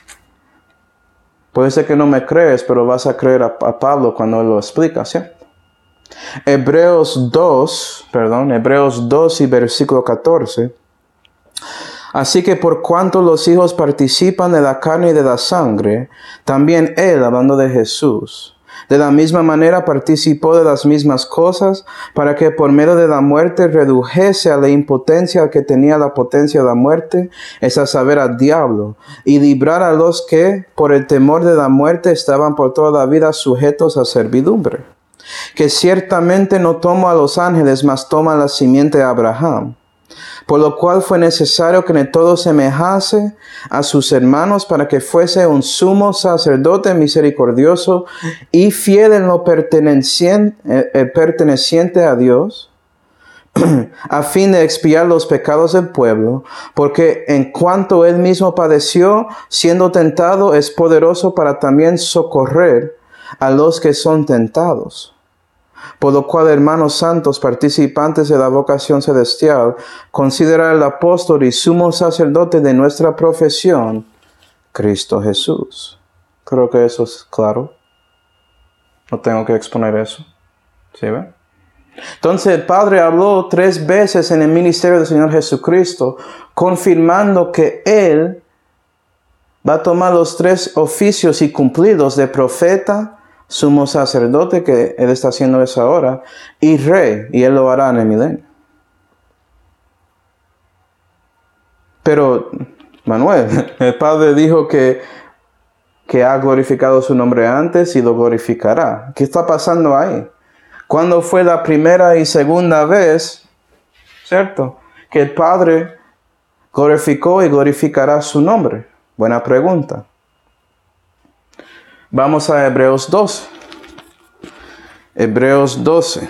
Puede ser que no me crees, pero vas a creer a, a Pablo cuando él lo explica, ¿cierto? Hebreos dos, perdón, Hebreos dos y versículo catorce. Así que por cuanto los hijos participan de la carne y de la sangre, también él, hablando de Jesús, de la misma manera participó de las mismas cosas, para que por medio de la muerte redujese a la impotencia al que tenía la potencia de la muerte, es a saber, al diablo, y librar a los que, por el temor de la muerte, estaban por toda la vida sujetos a servidumbre. Que ciertamente no tomó a los ángeles, mas toma la simiente de Abraham. Por lo cual fue necesario que en todo semejase a sus hermanos, para que fuese un sumo sacerdote misericordioso y fiel en lo perteneciente, eh, perteneciente a Dios, a fin de expiar los pecados del pueblo, porque en cuanto él mismo padeció, siendo tentado, es poderoso para también socorrer a los que son tentados. Por lo cual, hermanos santos, participantes de la vocación celestial, considera el apóstol y sumo sacerdote de nuestra profesión, Cristo Jesús. Creo que eso es claro. No tengo que exponer eso. ¿Sí ve? Entonces el Padre habló tres veces en el ministerio del Señor Jesucristo, confirmando que Él va a tomar los tres oficios y cumplirlos de profeta, sumo sacerdote, que Él está haciendo eso ahora, y rey, y Él lo hará en el milenio. Pero, Manuel, el Padre dijo que, que ha glorificado su nombre antes y lo glorificará. ¿Qué está pasando ahí? ¿Cuándo fue la primera y segunda vez, cierto, que el Padre glorificó y glorificará su nombre? Buena pregunta. Vamos a Hebreos doce. Hebreos doce.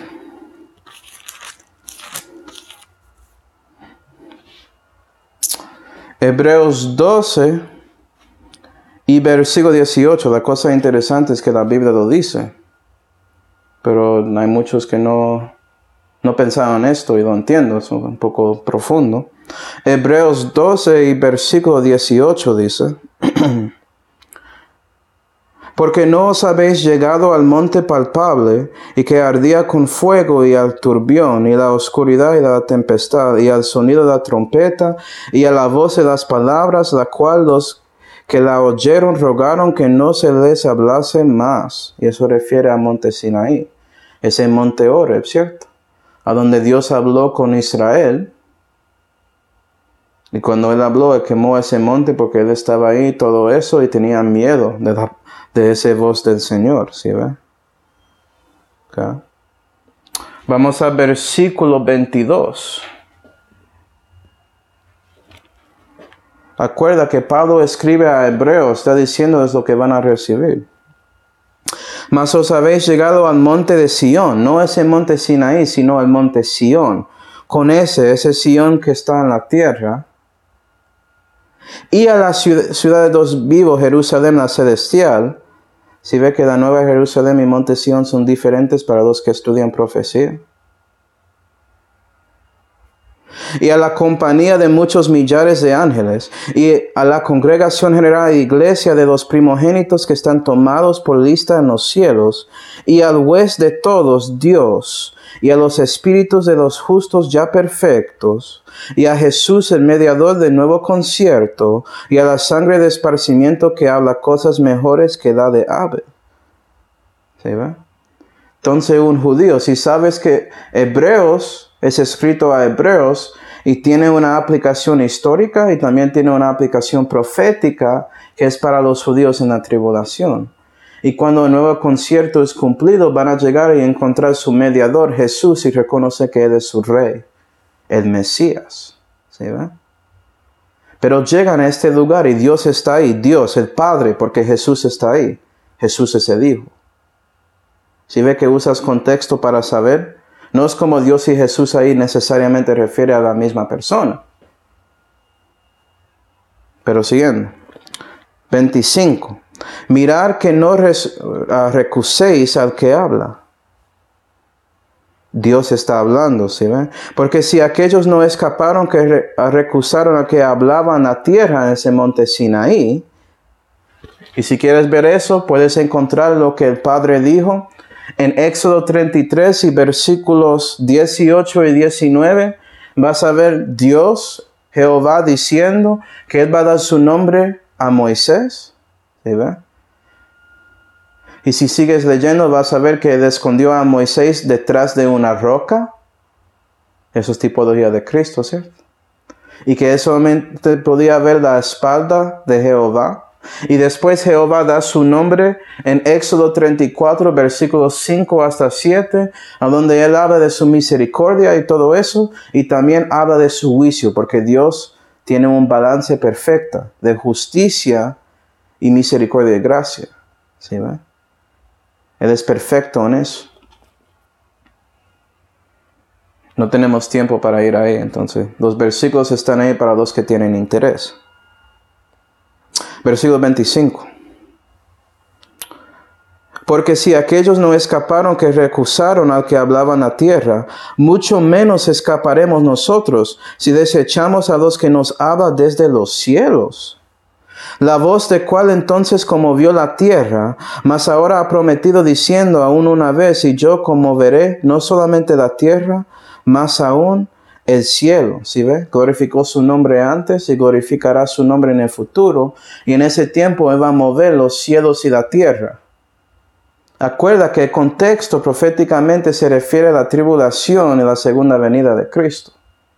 Hebreos doce y versículo dieciocho. La cosa interesante es que la Biblia lo dice, pero hay muchos que no, no pensaron esto y lo entiendo, es un poco profundo. Hebreos doce y versículo dieciocho dice: Porque no os habéis llegado al monte palpable, y que ardía con fuego, y al turbión, y la oscuridad, y la tempestad, y al sonido de la trompeta, y a la voz de las palabras, la cual los que la oyeron rogaron que no se les hablase más. Y eso refiere al monte Sinaí. Es el monte Horeb, ¿cierto? A donde Dios habló con Israel. Y cuando Él habló, Él quemó ese monte porque Él estaba ahí, todo eso, y tenía miedo de la de esa voz del Señor, ¿sí ve? Okay. Vamos al versículo veintidós. Acuerda que Pablo escribe a Hebreos, está diciendo es lo que van a recibir. Mas os habéis llegado al monte de Sión, no ese monte Sinaí, sino el monte Sión. Con ese, ese Sión que está en la tierra. Y a la ciudad, ciudad de los vivos, Jerusalén, la celestial. Si ve que la nueva Jerusalén y monte Sión son diferentes para los que estudian profecía. Y a la compañía de muchos millares de ángeles, y a la congregación general e iglesia de los primogénitos que están tomados por lista en los cielos, y al juez de todos, Dios, y a los espíritus de los justos ya perfectos, y a Jesús el mediador del nuevo concierto, y a la sangre de esparcimiento que habla cosas mejores que la de Abel. ¿Sí va? Entonces un judío, si sabes que Hebreos es escrito a Hebreos y tiene una aplicación histórica y también tiene una aplicación profética que es para los judíos en la tribulación. Y cuando el nuevo concierto es cumplido, van a llegar y encontrar su mediador, Jesús, y reconoce que Él es su rey. el Mesías. ¿Sí ve? Pero llegan a este lugar y Dios está ahí. Dios, el Padre, porque Jesús está ahí. Jesús es el Hijo. ¿Sí ve que usas contexto para saber? No es como Dios y Jesús ahí necesariamente refiere a la misma persona. Pero siguiendo. veinticinco. Mirar que no res, uh, recuséis al que habla. Dios está hablando, ¿sí ven? Porque si aquellos no escaparon que re, recusaron a que hablaban a tierra en ese monte Sinaí, y si quieres ver eso, puedes encontrar lo que el Padre dijo en Éxodo treinta y tres y versículos dieciocho y diecinueve. Vas a ver Dios, Jehová, diciendo que Él va a dar su nombre a Moisés. ¿Sí ve? Y si sigues leyendo, vas a ver que Él escondió a Moisés detrás de una roca. Eso es tipología de Cristo, ¿cierto? Y que Él solamente podía ver la espalda de Jehová. Y después Jehová da su nombre en Éxodo treinta y cuatro, versículos cinco hasta siete, a donde Él habla de su misericordia y todo eso. Y también habla de su juicio, porque Dios tiene un balance perfecto de justicia y misericordia y gracia. ¿Sí ve? Él es perfecto en eso. No tenemos tiempo para ir ahí, entonces los versículos están ahí para los que tienen interés. Versículo veinticinco. Porque si aquellos no escaparon que recusaron al que hablaban a tierra, mucho menos escaparemos nosotros si desechamos a los que nos hablan desde los cielos. La voz de cual entonces conmovió la tierra, mas ahora ha prometido diciendo aún una vez, y yo conmoveré no solamente la tierra, mas aún el cielo. ¿Sí ve? Glorificó su nombre antes y glorificará su nombre en el futuro. Y en ese tiempo Él va a mover los cielos y la tierra. Acuerda que el contexto proféticamente se refiere a la tribulación y la segunda venida de Cristo.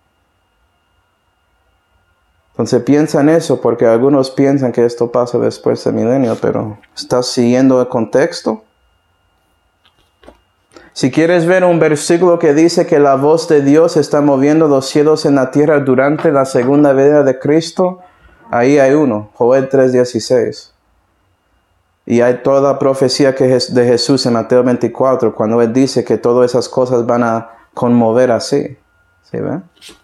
Entonces piensa en eso, porque algunos piensan que esto pasa después del milenio, pero ¿estás siguiendo el contexto? Si quieres ver un versículo que dice que la voz de Dios está moviendo los cielos en la tierra durante la segunda venida de Cristo, ahí hay uno, Joel tres dieciséis. Y hay toda la profecía que es de Jesús en Mateo veinticuatro, cuando Él dice que todas esas cosas van a conmover así. ¿Sí ve?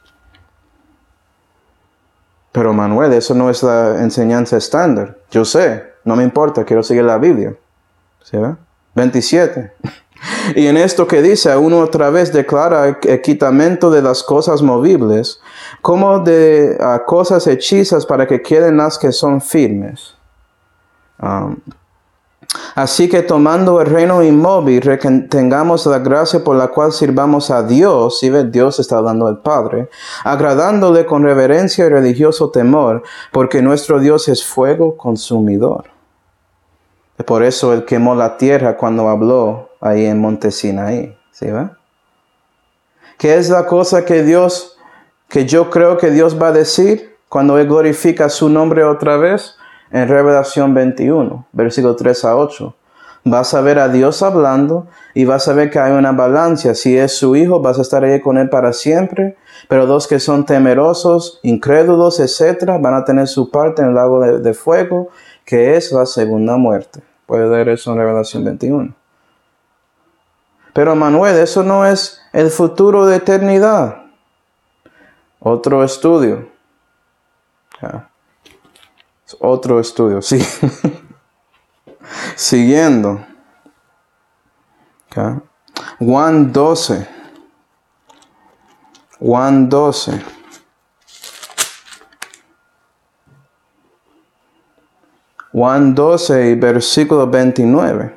Pero Manuel, eso no es la enseñanza estándar. Yo sé, no me importa, quiero seguir la Biblia. ¿Sí ve? veintisiete. Y en esto que dice, uno otra vez declara el quitamiento de las cosas movibles, como de uh, cosas hechizas para que queden las que son firmes. Um, Así que tomando el reino inmóvil, tengamos la gracia por la cual sirvamos a Dios, si ve, Dios está hablando al Padre, agradándole con reverencia y religioso temor, porque nuestro Dios es fuego consumidor. Por eso Él quemó la tierra cuando habló ahí en Monte Sinaí, ¿sí ve? ¿Qué es la cosa que Dios, que yo creo que Dios va a decir cuando Él glorifica su nombre otra vez? En Revelación veintiuno, versículo tres a ocho. Vas a ver a Dios hablando y vas a ver que hay una balanza. Si es su hijo, vas a estar ahí con Él para siempre. Pero los que son temerosos, incrédulos, etcétera, van a tener su parte en el lago de, de fuego, que es la segunda muerte. Puedes leer eso en Revelación veintiuno. Pero Manuel, eso no es el futuro de eternidad. Otro estudio. Ya. Otro estudio, sí. Siguiendo. Okay. Juan doce. Juan doce. Juan doce y versículo veintinueve.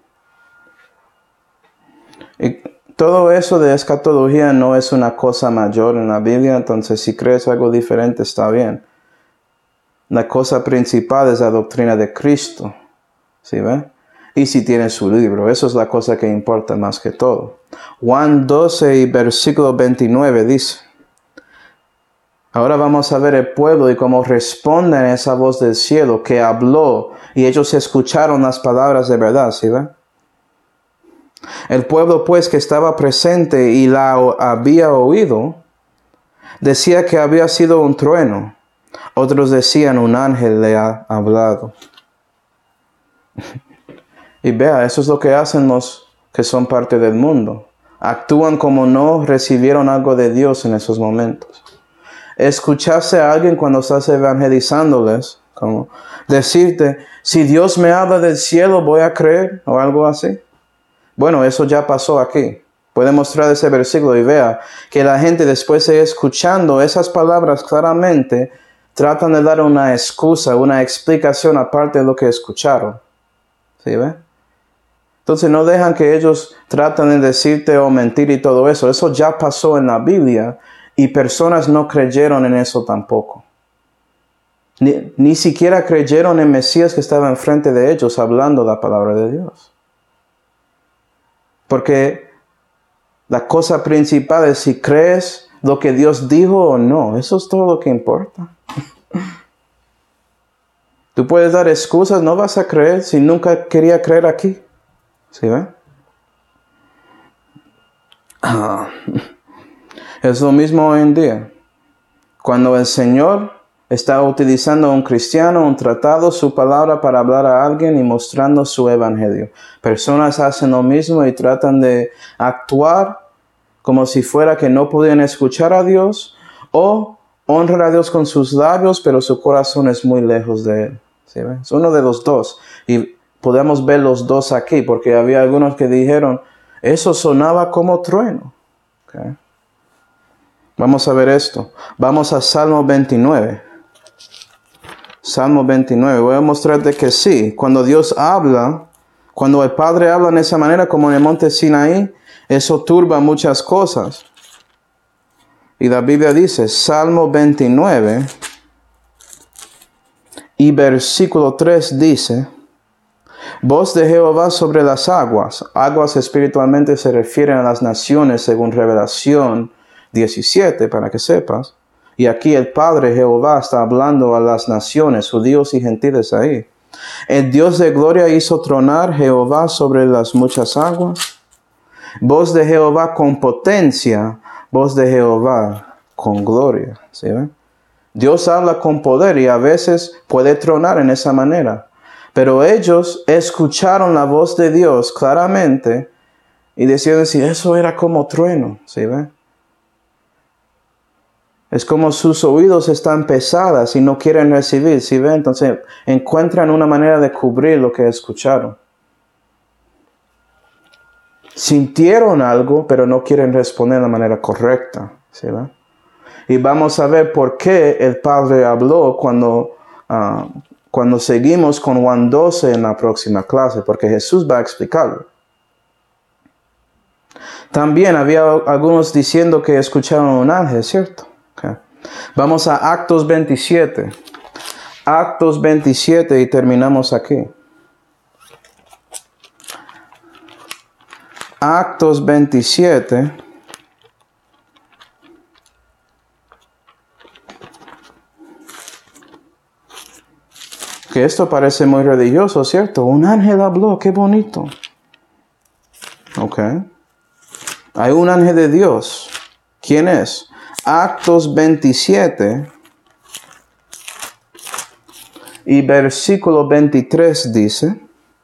Y todo eso de escatología no es una cosa mayor en la Biblia, entonces si crees algo diferente está bien. La cosa principal es la doctrina de Cristo. ¿Sí ve? Y si tiene su libro. Eso es la cosa que importa más que todo. Juan doce y versículo veintinueve dice. Ahora vamos a ver el pueblo y cómo responden a esa voz del cielo que habló. Y ellos escucharon las palabras de verdad. ¿Sí ve? El pueblo pues que estaba presente y la había oído, decía que había sido un trueno. Otros decían un ángel le ha hablado. Y vea, eso es lo que hacen los que son parte del mundo. Actúan como no recibieron algo de Dios en esos momentos. Escucharse a alguien cuando estás evangelizándoles, como decirte, si Dios me habla del cielo, voy a creer, o algo así. Bueno, eso ya pasó aquí. Puede mostrar ese versículo y vea que la gente, después de escuchando esas palabras claramente, tratan de dar una excusa, una explicación aparte de lo que escucharon. ¿Sí ve? Entonces no dejan que ellos traten de decirte o mentir y todo eso. Eso ya pasó en la Biblia y personas no creyeron en eso tampoco. Ni, ni siquiera creyeron en Mesías que estaba enfrente de ellos hablando la palabra de Dios. Porque la cosa principal es si crees lo que Dios dijo o no. Eso es todo lo que importa. Tú puedes dar excusas, no vas a creer si nunca quería creer aquí. ¿Sí ve? Ah. Es lo mismo hoy en día. Cuando el Señor está utilizando a un cristiano, un tratado, su palabra para hablar a alguien y mostrando su evangelio. Personas hacen lo mismo y tratan de actuar como si fuera que no podían escuchar a Dios o honran a Dios con sus labios, pero su corazón es muy lejos de Él. ¿Sí ve? Es uno de los dos. Y podemos ver los dos aquí, porque había algunos que dijeron, eso sonaba como trueno. Okay. Vamos a ver esto. Vamos a Salmo veintinueve. Salmo veintinueve. Voy a mostrarte que sí, cuando Dios habla, cuando el Padre habla en esa manera como en el monte Sinaí, eso turba muchas cosas. Y la Biblia dice, Salmo veintinueve y versículo tres dice, voz de Jehová sobre las aguas. Aguas espiritualmente se refieren a las naciones según Revelación diecisiete, para que sepas. Y aquí el Padre Jehová está hablando a las naciones, judíos y gentiles ahí. El Dios de gloria hizo tronar Jehová sobre las muchas aguas. Voz de Jehová con potencia, voz de Jehová con gloria. ¿Sí ven? Dios habla con poder y a veces puede tronar en esa manera. Pero ellos escucharon la voz de Dios claramente y decían si eso era como trueno. ¿Sí ven? Es como sus oídos están pesadas y no quieren recibir. ¿Sí ven? Entonces encuentran una manera de cubrir lo que escucharon. Sintieron algo, pero no quieren responder de la manera correcta. ¿Sí ven? Y vamos a ver por qué el Padre habló cuando, uh, cuando seguimos con Juan doce en la próxima clase, porque Jesús va a explicarlo. También había algunos diciendo que escucharon un ángel, ¿cierto? Okay. Vamos a Actos veintisiete. Actos veintisiete y terminamos aquí. Actos veintisiete. Que esto parece muy religioso, ¿cierto? Un ángel habló, qué bonito. Ok. Hay un ángel de Dios. ¿Quién es? Actos veintisiete y versículo veintitrés dice,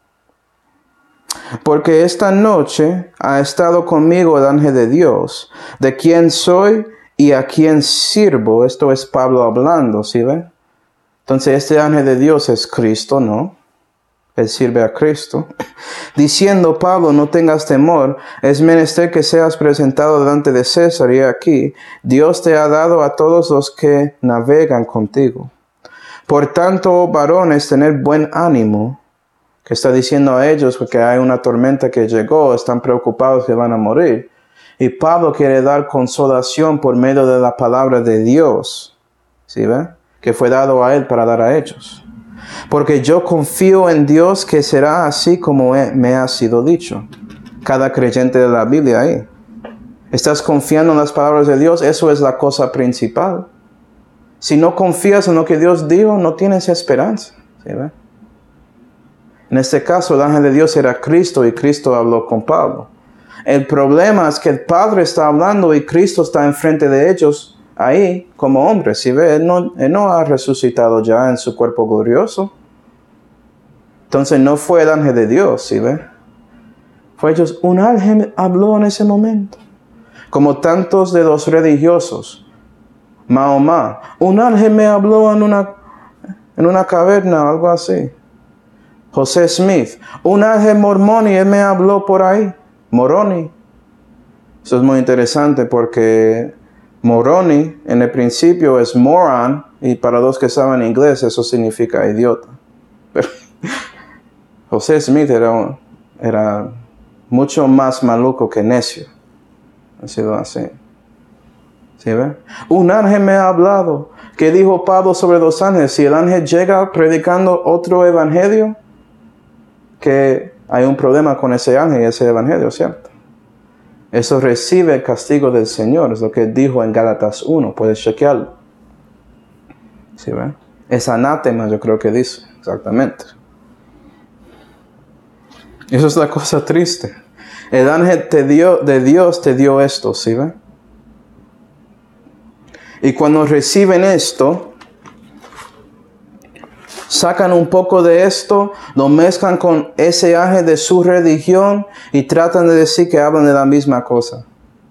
porque esta noche ha estado conmigo el ángel de Dios, de quien soy y a quien sirvo. Esto es Pablo hablando, ¿sí ven? Entonces este ángel de Dios es Cristo, ¿no? Él sirve a Cristo. Diciendo Pablo, no tengas temor, es menester que seas presentado delante de César, y aquí Dios te ha dado a todos los que navegan contigo. Por tanto, oh varones, tener buen ánimo, que está diciendo a ellos porque hay una tormenta que llegó, están preocupados que van a morir. Y Pablo quiere dar consolación por medio de la palabra de Dios, ¿sí ven? Que fue dado a él para dar a ellos. Porque yo confío en Dios que será así como me ha sido dicho. Cada creyente de la Biblia ahí. ¿Estás confiando en las palabras de Dios? Eso es la cosa principal. Si no confías en lo que Dios dijo, no tienes esperanza. ¿Sí ve? En este caso, el ángel de Dios era Cristo y Cristo habló con Pablo. El problema es que el Padre está hablando y Cristo está enfrente de ellos ahí como hombre. Si ve, él no, él no ha resucitado ya en su cuerpo glorioso. Entonces no fue el ángel de Dios, ¿sí ve? Fue ellos, un ángel habló en ese momento. Como tantos de los religiosos. Mahoma, un ángel me habló en una, en una caverna, algo así. José Smith, un ángel mormón y él me habló por ahí. Moroni. Eso es muy interesante porque Moroni en el principio es moron y para los que saben inglés eso significa idiota. Pero José Smith era, era mucho más maluco que necio. Ha sido así. ¿Sí ve? Un ángel me ha hablado. ¿Qué dijo Pablo sobre los ángeles? Si el ángel llega predicando otro evangelio, que hay un problema con ese ángel y ese evangelio, ¿cierto? Eso recibe el castigo del Señor. Es lo que dijo en Gálatas uno. Puedes chequearlo. ¿Sí ve? Es anátema, yo creo que dice. Exactamente. Eso es la cosa triste. El ángel te dio, de Dios te dio esto, ¿sí ve? Y cuando reciben esto, sacan un poco de esto, lo mezclan con ese ángel de su religión y tratan de decir que hablan de la misma cosa.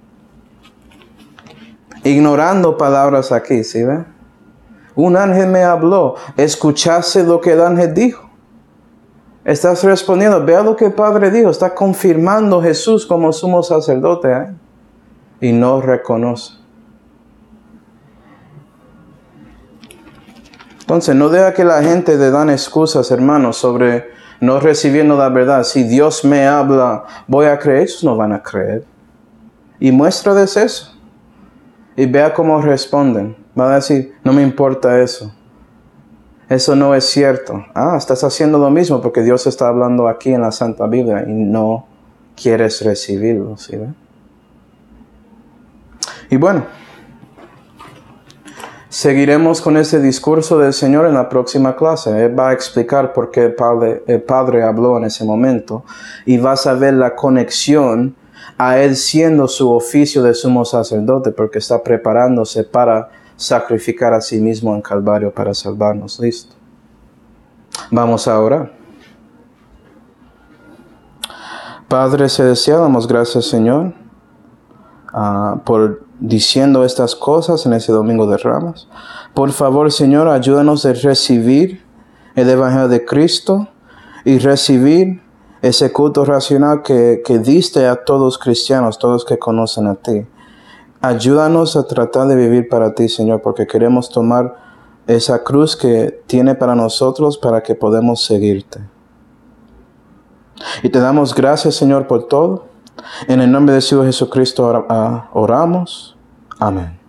Ignorando palabras aquí, ¿sí ve? Un ángel me habló, escuchaste lo que el ángel dijo. Estás respondiendo, vea lo que el Padre dijo, está confirmando Jesús como sumo sacerdote, ¿eh? Y no reconoce. Entonces, no deja que la gente le dan excusas, hermanos, sobre no recibiendo la verdad. Si Dios me habla, voy a creer. Ellos no van a creer. Y muéstrales eso. Y vea cómo responden. Van a decir, no me importa eso. Eso no es cierto. Ah, estás haciendo lo mismo porque Dios está hablando aquí en la Santa Biblia y no quieres recibirlo, ¿sí ve? Y bueno, seguiremos con este discurso del Señor en la próxima clase. Él va a explicar por qué el Padre, el Padre habló en ese momento. Y vas a ver la conexión a Él siendo su oficio de sumo sacerdote, porque está preparándose para sacrificar a sí mismo en Calvario para salvarnos. Listo. Vamos a orar. Padre celestial, damos gracias, Señor, uh, por diciendo estas cosas en ese Domingo de Ramos. Por favor, Señor, ayúdanos a recibir el Evangelio de Cristo y recibir ese culto racional que, que diste a todos los cristianos, todos que conocen a ti. Ayúdanos a tratar de vivir para ti, Señor, porque queremos tomar esa cruz que tiene para nosotros para que podamos seguirte. Y te damos gracias, Señor, por todo. En el nombre de Señor Jesucristo oramos. Amén.